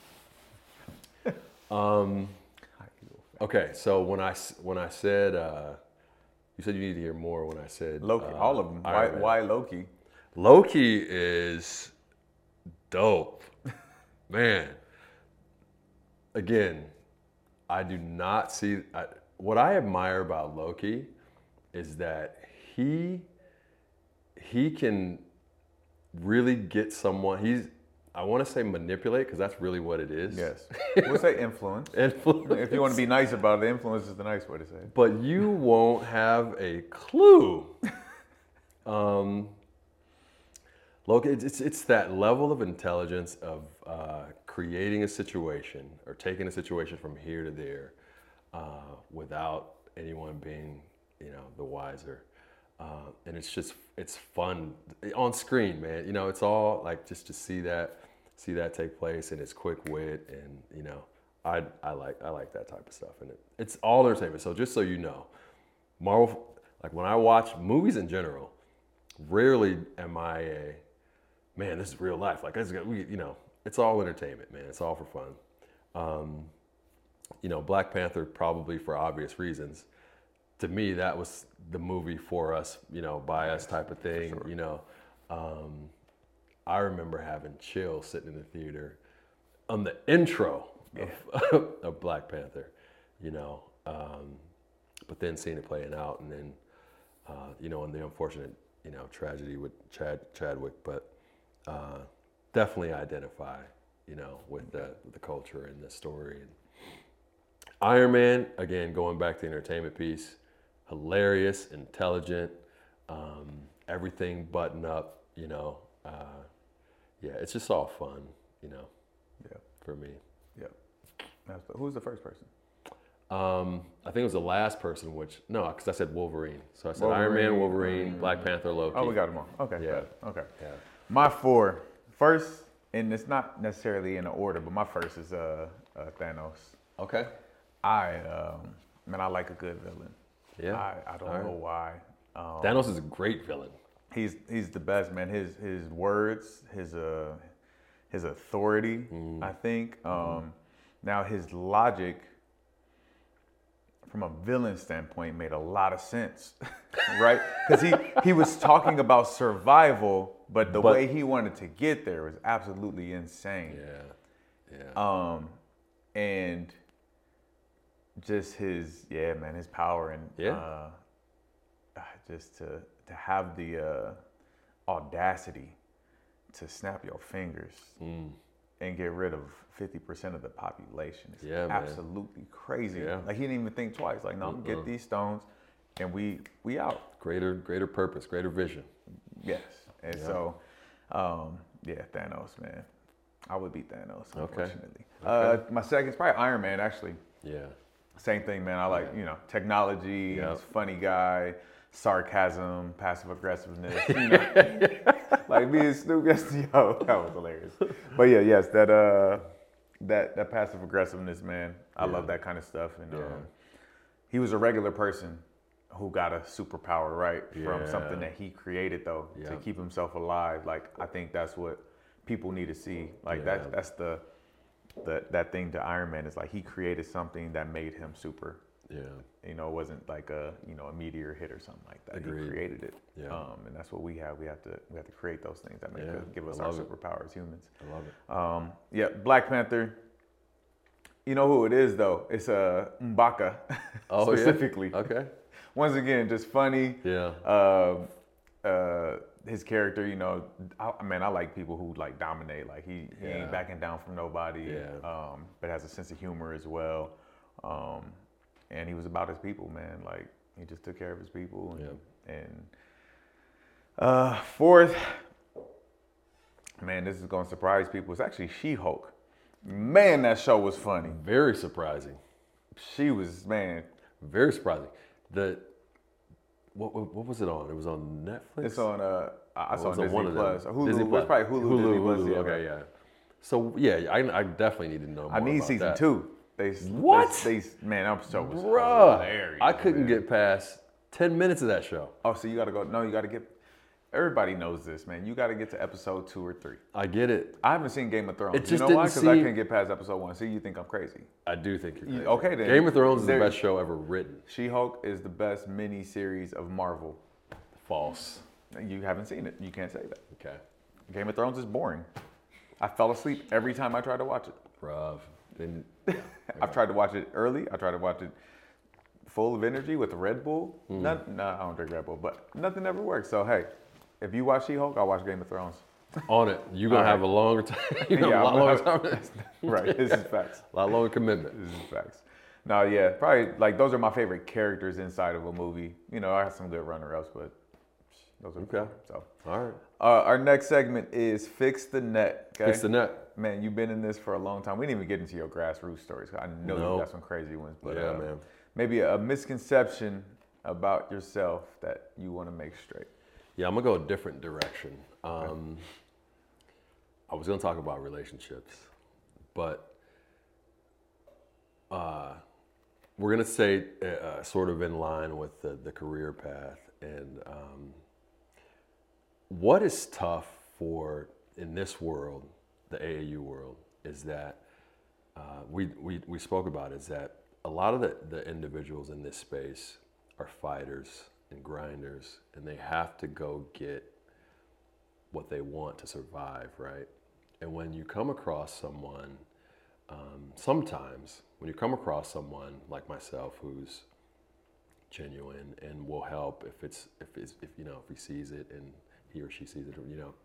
Okay, so when I said, you said you need to hear more when I said Loki, all of them. Iron Man. Why Loki? Loki is dope. Man. Again, I do not see, what I admire about Loki is that he can really get someone, I want to say manipulate because that's really what it is. Yes. We'll say influence. Influence. If you want to be nice about it, influence is the nice way to say it. But you won't have a clue. Look, it's that level of intelligence of creating a situation or taking a situation from here to there without anyone being, the wiser. And it's fun on screen, man. It's all like just to see that take place, and it's quick wit, and I like that type of stuff, and it's all entertainment. So just so you know, Marvel, like when I watch movies in general, rarely am I man, this is real life. Like it's all entertainment, man. It's all for fun. Black Panther, probably for obvious reasons. To me, that was the movie for us, by us type of thing. Sure. I remember having chills sitting in the theater on the intro of Black Panther, but then seeing it playing out, and then, and the unfortunate, tragedy with Chadwick, but definitely identify, with the culture and the story. And Iron Man, again, going back to the entertainment piece, hilarious, intelligent, everything buttoned up, it's just all fun, for me. Yeah. Who's the first person? I think it was the last person, because I said Wolverine. So I said Iron Man, Wolverine, Black Panther, Loki. Oh, we got them all. Okay. Yeah. Good. Okay. Yeah. My 4, first, and it's not necessarily in order, but my first is Thanos. Okay. I like a good villain. Yeah. I don't know why. Thanos is a great villain. He's the best, man. His words, his authority, I think. Now his logic, from a villain standpoint, made a lot of sense, right? Because he was talking about survival, but the way he wanted to get there was absolutely insane. Yeah. And just his power and just to have the audacity to snap your fingers and get rid of 50% of the population. It's Yeah, man. absolutely crazy. Yeah. Like he didn't even think twice. Like, no, I'm gonna get these stones, and we out. Greater purpose, greater vision. Yes. And Yeah. so, yeah, Thanos, man. I would beat Thanos, Okay. unfortunately. Okay. My second is probably Iron Man, actually. Yeah. Same thing, man. I like, technology, Yep. he's a funny guy, sarcasm, passive aggressiveness, like me and Snoop, yo, that was hilarious. But yeah, yes, that passive aggressiveness, man. I love that kind of stuff. And he was a regular person who got a superpower, right? From something that he created, though, to keep himself alive. Like, I think that's what people need to see. Like, that's that thing to Iron Man is like he created something that made him super. Yeah. It wasn't like a meteor hit or something like that. Agreed. He created it. Yeah. And that's what we have. We have to create those things that give us I our love it. superpowers, humans. I love it. Yeah, Black Panther. You know who it is though? It's M'Baka Oh, yeah? specifically. Okay. Once again, just funny. Yeah. His character, I like people who like dominate. Like he ain't backing down from nobody. Yeah. But has a sense of humor as well. And he was about his people, man. Like he just took care of his people. And fourth, man, this is gonna surprise people. It's actually She-Hulk. Man, that show was funny. Very surprising. She was, man. Very surprising. What was it on? It was on Netflix? It's on I saw It was on Disney one of Plus. them. Hulu. Disney Plus. It's probably Hulu. Disney Plus, Hulu. yeah. Okay, yeah. So yeah, I definitely need to know more. I need about season that. 2. What? Man, that show was Bruh, hilarious. I couldn't man. get past 10 minutes of that show. Oh, so you gotta go. No, you gotta get. Everybody knows this, man. You gotta get to episode 2 or 3. I get it. I haven't seen Game of Thrones. It just you know why? didn't Because I seem- can't get past episode 1. See, you think I'm crazy? I do think you're crazy. Okay, then. Game of Thrones is the There- best show ever written. She-Hulk is the best mini-series of Marvel. False. You haven't seen it. You can't say that. Okay. Game of Thrones is boring. I fell asleep every time I tried to watch it. Bruv. Then, I've tried to watch it early. I tried to watch it full of energy with a Red Bull. Hmm. I don't drink Red Bull, but nothing ever works. So hey, if you watch She-Hulk, I'll watch Game of Thrones. on it. You're going to All have a longer time. You're gonna Yeah, have a I'm lot gonna longer time. Right, this is facts. A lot longer commitment. This is facts. No, yeah, probably like those are my favorite characters inside of a movie. I have some good runner-ups, but those are the Okay. four. So All right. our next segment is Fix the Net. Okay? Fix the net. Man, you've been in this for a long time. We didn't even get into your grassroots stories. I know No. you got some crazy ones, but Yeah, man. maybe a misconception about yourself that you want to make straight. Yeah, I'm going to go a different direction. I was going to talk about relationships, but we're going to say sort of in line with the career path. And what is tough in this world, the AAU world, is that we spoke about is that a lot of the individuals in this space are fighters and grinders, and they have to go get what they want to survive, right? And when you come across someone, sometimes when you come across someone like myself who's genuine and will help if he sees it and he or she sees it,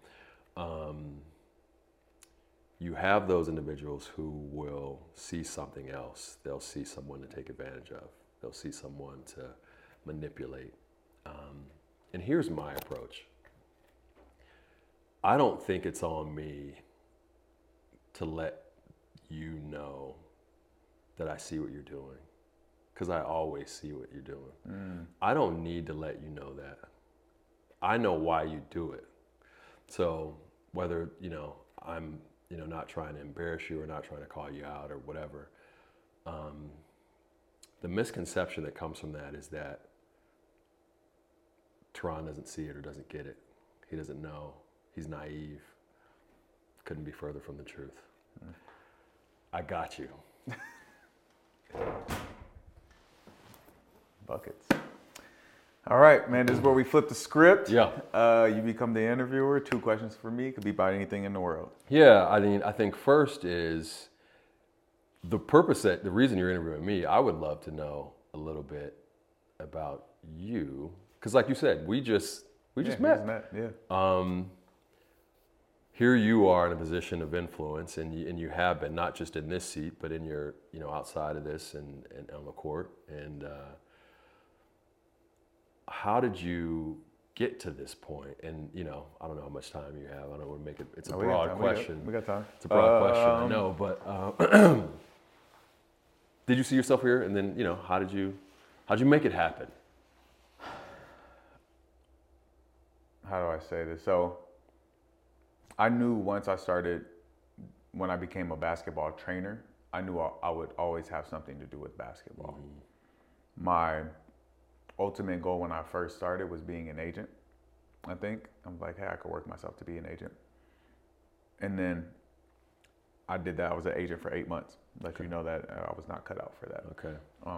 you have those individuals who will see something else. They'll see someone to take advantage of. They'll see someone to manipulate. And here's my approach. I don't think it's on me to let you know that I see what you're doing, because I always see what you're doing. I don't need to let you know that. I know why you do it. So whether, I'm, not trying to embarrass you or not trying to call you out or whatever, the misconception that comes from that is that Teron doesn't see it or doesn't get it. He doesn't know. He's naive. Couldn't be further from the truth. I got you. Buckets. All right, man, this is where we flip the script. Yeah. You become the interviewer. 2 questions for me. Could be about anything in the world. Yeah, I think first is the reason you're interviewing me. I would love to know a little bit about you, because like you said, we just met. Yeah. here you are in a position of influence, and you have been, not just in this seat, but in your, outside of this and on the court. And how did you get to this point? And, I don't know how much time you have. I don't want to make it, it's a broad question. We got time. It's a broad question, I know, but did you see yourself here? And then, how'd you make it happen? How do I say this? So I knew once when I became a basketball trainer, I knew I would always have something to do with basketball. Mm-hmm. My ultimate goal when I first started was being an agent, I think. I'm like, hey, I could work myself to be an agent. And then I did that. I was an agent for 8 months. Let you know that I was not cut out for that. Okay.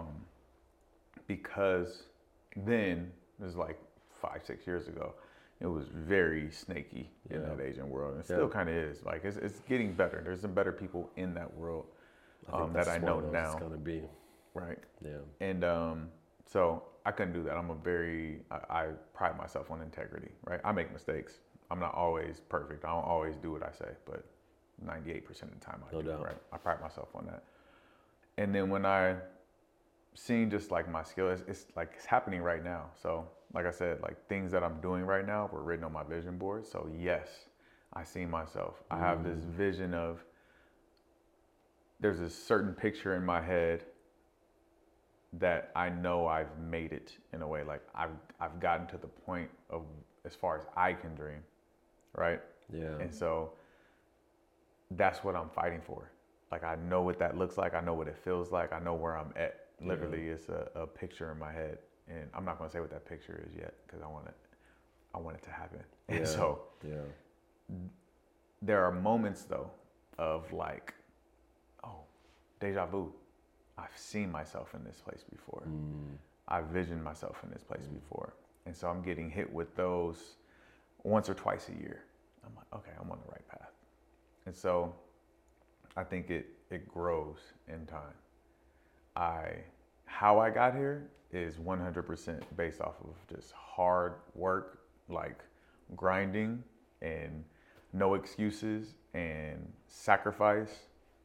Because then, it was like 5-6 years ago, it was very snaky in that agent world. It still kind of is. Like, it's getting better. There's some better people in that world that I know now. It's gonna be. Right. Yeah. And so I couldn't do that. I pride myself on integrity, right? I make mistakes. I'm not always perfect. I don't always do what I say, but 98% of the time I do, right? I pride myself on that. And then when I seen just like my skill, it's happening right now. So like I said, like things that I'm doing right now were written on my vision board. So yes, I see myself. I have this vision of, there's a certain picture in my head that I know I've made it in a way. Like I've gotten to the point of as far as I can dream, right? Yeah. And so that's what I'm fighting for. Like I know what that looks like. I know what it feels like. I know where I'm at. Literally, it's a picture in my head, and I'm not going to say what that picture is yet because I want it to happen. And so there are moments though of like, oh, deja vu. I've seen myself in this place before. I've visioned myself in this place before. And so I'm getting hit with those once or twice a year. I'm like, okay, I'm on the right path. And so I think it grows in time. How I got here is 100% based off of just hard work, like grinding and no excuses and sacrifice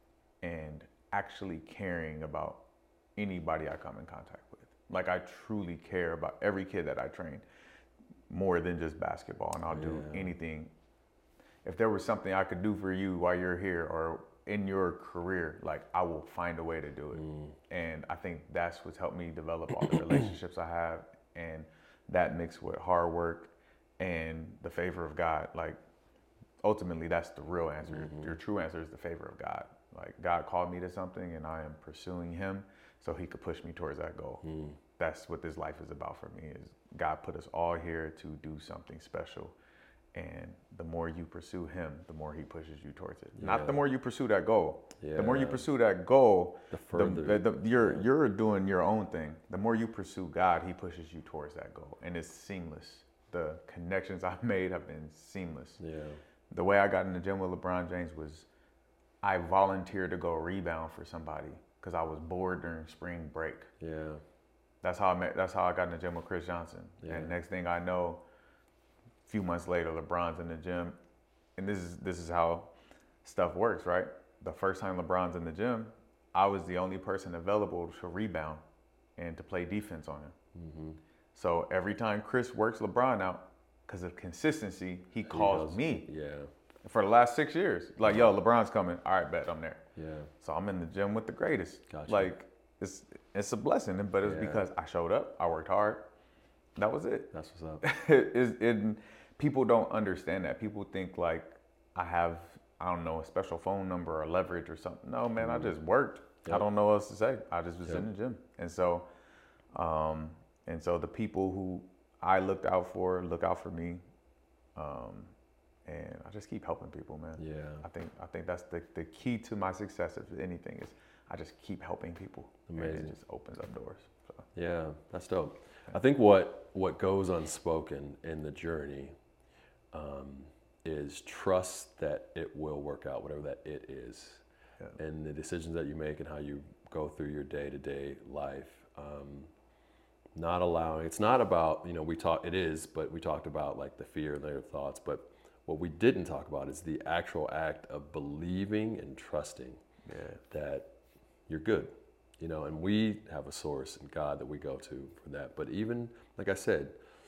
and actually caring about anybody I come in contact with. Like I truly care about every kid that I train more than just basketball, and I'll do anything. If there was something I could do for you while you're here or in your career, like I will find a way to do it. And I think that's what's helped me develop all the relationships I have, and that mixed with hard work and the favor of God. Like ultimately that's the real answer. Your true answer is the favor of God. Like God called me to something and I am pursuing him so he could push me towards that goal. That's what this life is about for me, is God put us all here to do something special. And the more you pursue him, the more he pushes you towards it. Not the more you pursue that goal. The more you pursue that goal, the further you're doing your own thing. The more you pursue God, he pushes you towards that goal. And it's seamless. The connections I've made have been seamless. Yeah. The way I got in the gym with LeBron James was I volunteered to go rebound for somebody because I was bored during spring break. Yeah. That's how I got in the gym with Chris Johnson. Yeah. And next thing I know, a few months later, LeBron's in the gym. And this is how stuff works, right? The first time LeBron's in the gym, I was the only person available to rebound and to play defense on him. So every time Chris works LeBron out, because of consistency, he calls me. Yeah. For the last 6 years. Like, yo, LeBron's coming. All right, bet, I'm there. Yeah. So I'm in the gym with the greatest. Gotcha. Like, it's a blessing, but it's because I showed up, I worked hard. That was it. That's what's up. People don't understand that. People think like I have, I don't know, a special phone number or leverage or something. No, man, I just worked. I don't know what else to say. I just was in the gym. And so the people who I look out for me. And I just keep helping people, man. Yeah. I think that's the key to my success, if anything, is I just keep helping people. Amazing. And it just opens up doors. So. Yeah, that's dope. I think what goes unspoken in the journey is trust that it will work out, whatever that it is. Yeah. And the decisions that you make and how you go through your day-to-day life. Not allowing, it's not about, it is, but we talked about like the fear and negative thoughts, but What we didn't talk about is the actual act of believing and trusting that you're good, and we have a source in God that we go to for that. But even, like I said,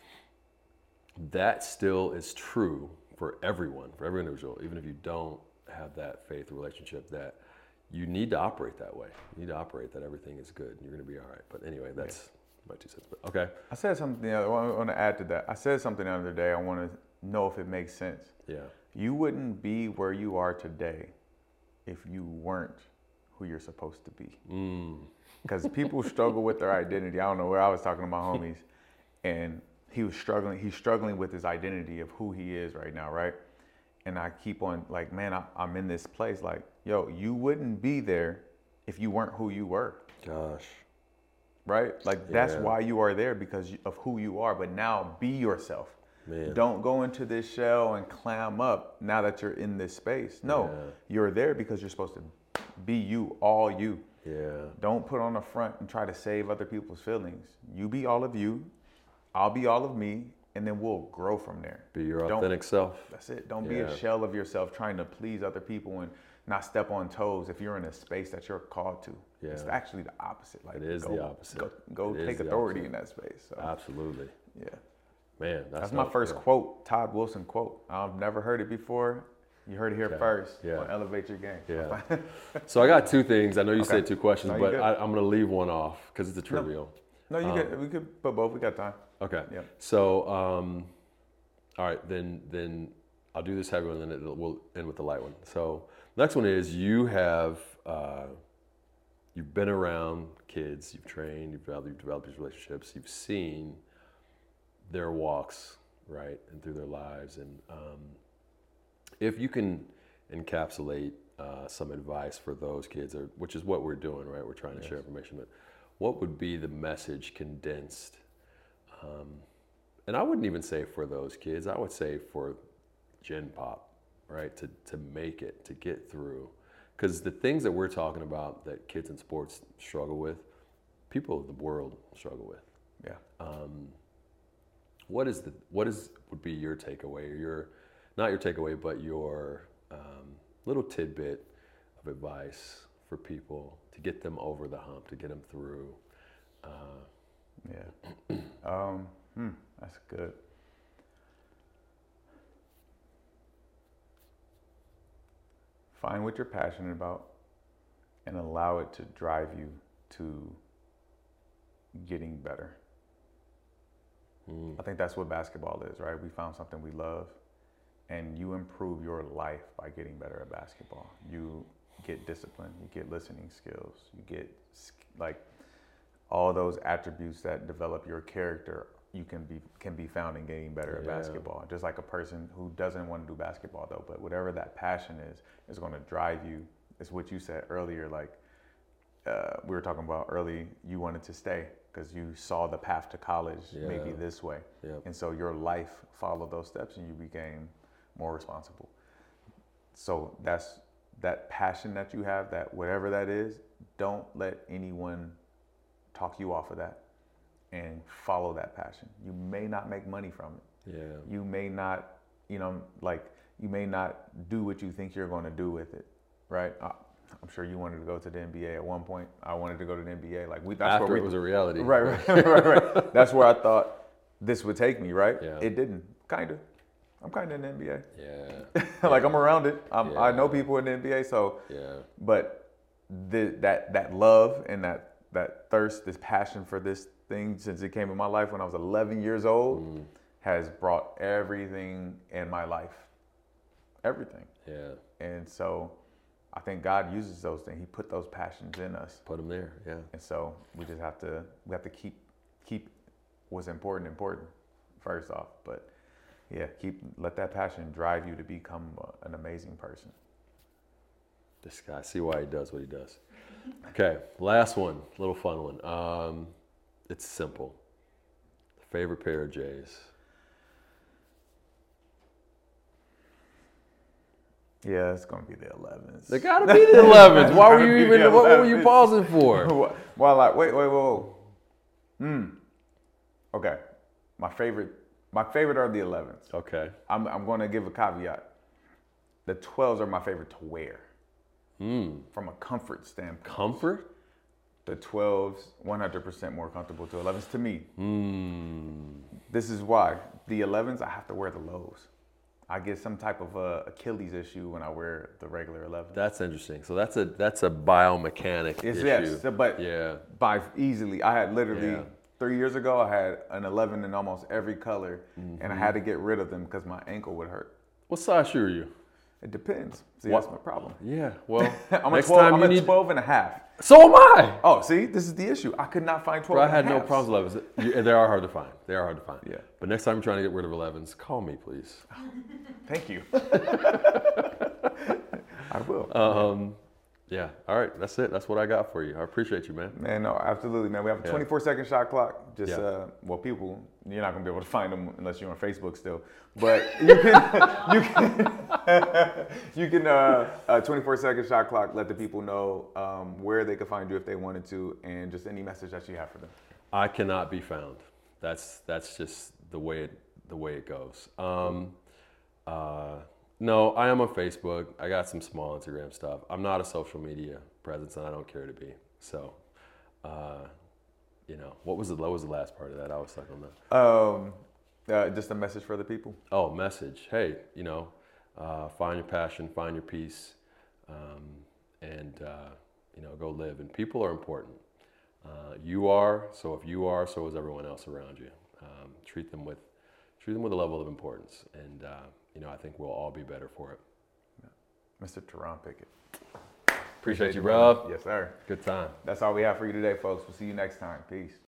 that still is true for everyone, for every individual, even if you don't have that faith relationship, that you need to operate that way. You need to operate that everything is good and you're going to be all right. But anyway, that's my 2 cents. But okay. I said something, I want to add to that. I said something the other day. I want to know if it makes sense. Yeah. You wouldn't be where you are today if you weren't who you're supposed to be. Because people struggle with their identity. I don't know where I was talking to my homies, and he's struggling with his identity of who he is right now, right? And I keep on like, man, I'm in this place. Like, yo, you wouldn't be there if you weren't who you were. Gosh. Right? Like, that's why you are there, because of who you are. But now be yourself. Man. Don't go into this shell and clam up now that you're in this space. No, you're there because you're supposed to be you, all you. Yeah. Don't put on the front and try to save other people's feelings. You be all of you, I'll be all of me, and then we'll grow from there. Be your authentic self. That's it. Don't be a shell of yourself trying to please other people and not step on toes if you're in a space that you're called to. Yeah. It's actually the opposite. Like, it is the opposite. Go take authority in that space. So. Absolutely. Yeah. Man, that's my first quote, Todd Wilson quote. I've never heard it before. You heard it here first. Yeah. Elevate your game. Yeah. So I got 2 things. I know you said 2 questions, but I'm going to leave one off because it's a trivial. No, we could put both. We got time. Okay. Yeah. So, all right, then I'll do this heavy one, and then we'll end with the light one. So, next one is you've been around kids, you've trained, you've developed these relationships, you've seen their walks, right, and through their lives, and if you can encapsulate some advice for those kids, which is what we're doing, right? We're trying to share information, but what would be the message condensed? And I wouldn't even say for those kids. I would say for Gen Pop, right? To make it, to get through. Because the things that we're talking about that kids in sports struggle with, people of the world struggle with. Yeah. Would be your takeaway, or not your takeaway, but your little tidbit of advice for people to get them over the hump, to get them through? That's good. Find what you're passionate about and allow it to drive you to getting better. I think that's what basketball is, right? We found something we love, and you improve your life by getting better at basketball. You get discipline, you get listening skills, you get like all those attributes that develop your character. You can be found in getting better at basketball. Just like a person who doesn't want to do basketball though, but whatever that passion is going to drive you. It's what you said earlier, like we were talking about early, you wanted to stay because you saw the path to college maybe this way. And so your life followed those steps and you became more responsible. So that's that passion that you have, that whatever that is, don't let anyone talk you off of that. And follow that passion. You may not make money from it. Yeah. You may not, you may not do what you think you're going to do with it, right? I'm sure you wanted to go to the NBA at one point. I wanted to go to the NBA. After it was a reality. Right. That's where I thought this would take me, right? Yeah. It didn't. Kind of. I'm kind of in the NBA. Yeah. I'm around it. I know people in the NBA. So. Yeah. But that love and that thirst, this passion for this thing since it came in my life when I was 11 years old has brought everything in my life. Everything. Yeah. And so I think God uses those things. He put those passions in us. Put them there, yeah. And so we just have to keep what's important first off. But yeah, let that passion drive you to become an amazing person. This guy, see why he does what he does. Okay, last one, little fun one. It's simple. Favorite pair of J's. Yeah, it's gonna be the 11s. They gotta be the 11s. Why were you even? What were you pausing for? Well, like wait. Okay, my favorite My favorite are the 11s. Okay. I'm going to give a caveat. The 12s are my favorite to wear. From a comfort standpoint. Comfort? The 12s, 100% more comfortable to 11s to me. This is why. The 11s, I have to wear the lows. I get some type of Achilles issue when I wear the regular 11s. That's interesting. So that's a biomechanic issue. Yes, but yeah. by easily, I had literally Yeah. 3 years ago, I had an 11 in almost every color, and I had to get rid of them because my ankle would hurt. What size shoe are you? It depends. See, What? that's my problem. Yeah. Well, I'm next a 12, time I'm you a need. 12 and a half. So am I. Oh, see, this is the issue. I could not find 12 Bro, I and had a no halves. problems with 11s. They are hard to find. They are hard to find. Yeah. But next time you're trying to get rid of 11s, call me, please. Thank you. I will. Yeah. All right. That's it. That's what I got for you. I appreciate you, man. Man, no, absolutely, man. We have a Yeah. 24-second shot clock. Just, Yeah. well, people, you're not gonna be able to find them unless you're on Facebook still. But you can, you can 24-second shot clock. Let the people know where they can find you if they wanted to, and just any message that you have for them. I cannot be found. That's just the way it goes. No, I am on Facebook. I got some small Instagram stuff. I'm not a social media presence, and I don't care to be. So, what was the last part of that? I was stuck on that. Just a message for the people. Oh, message. Hey, find your passion, find your peace, and go live. And people are important. You are. So if you are, so is everyone else around you. Treat them with a level of importance, and I think we'll all be better for it. Mr. Teron Pickett. Appreciate you, bro. Yes, sir. Good time. That's all we have for you today, folks. We'll see you next time. Peace.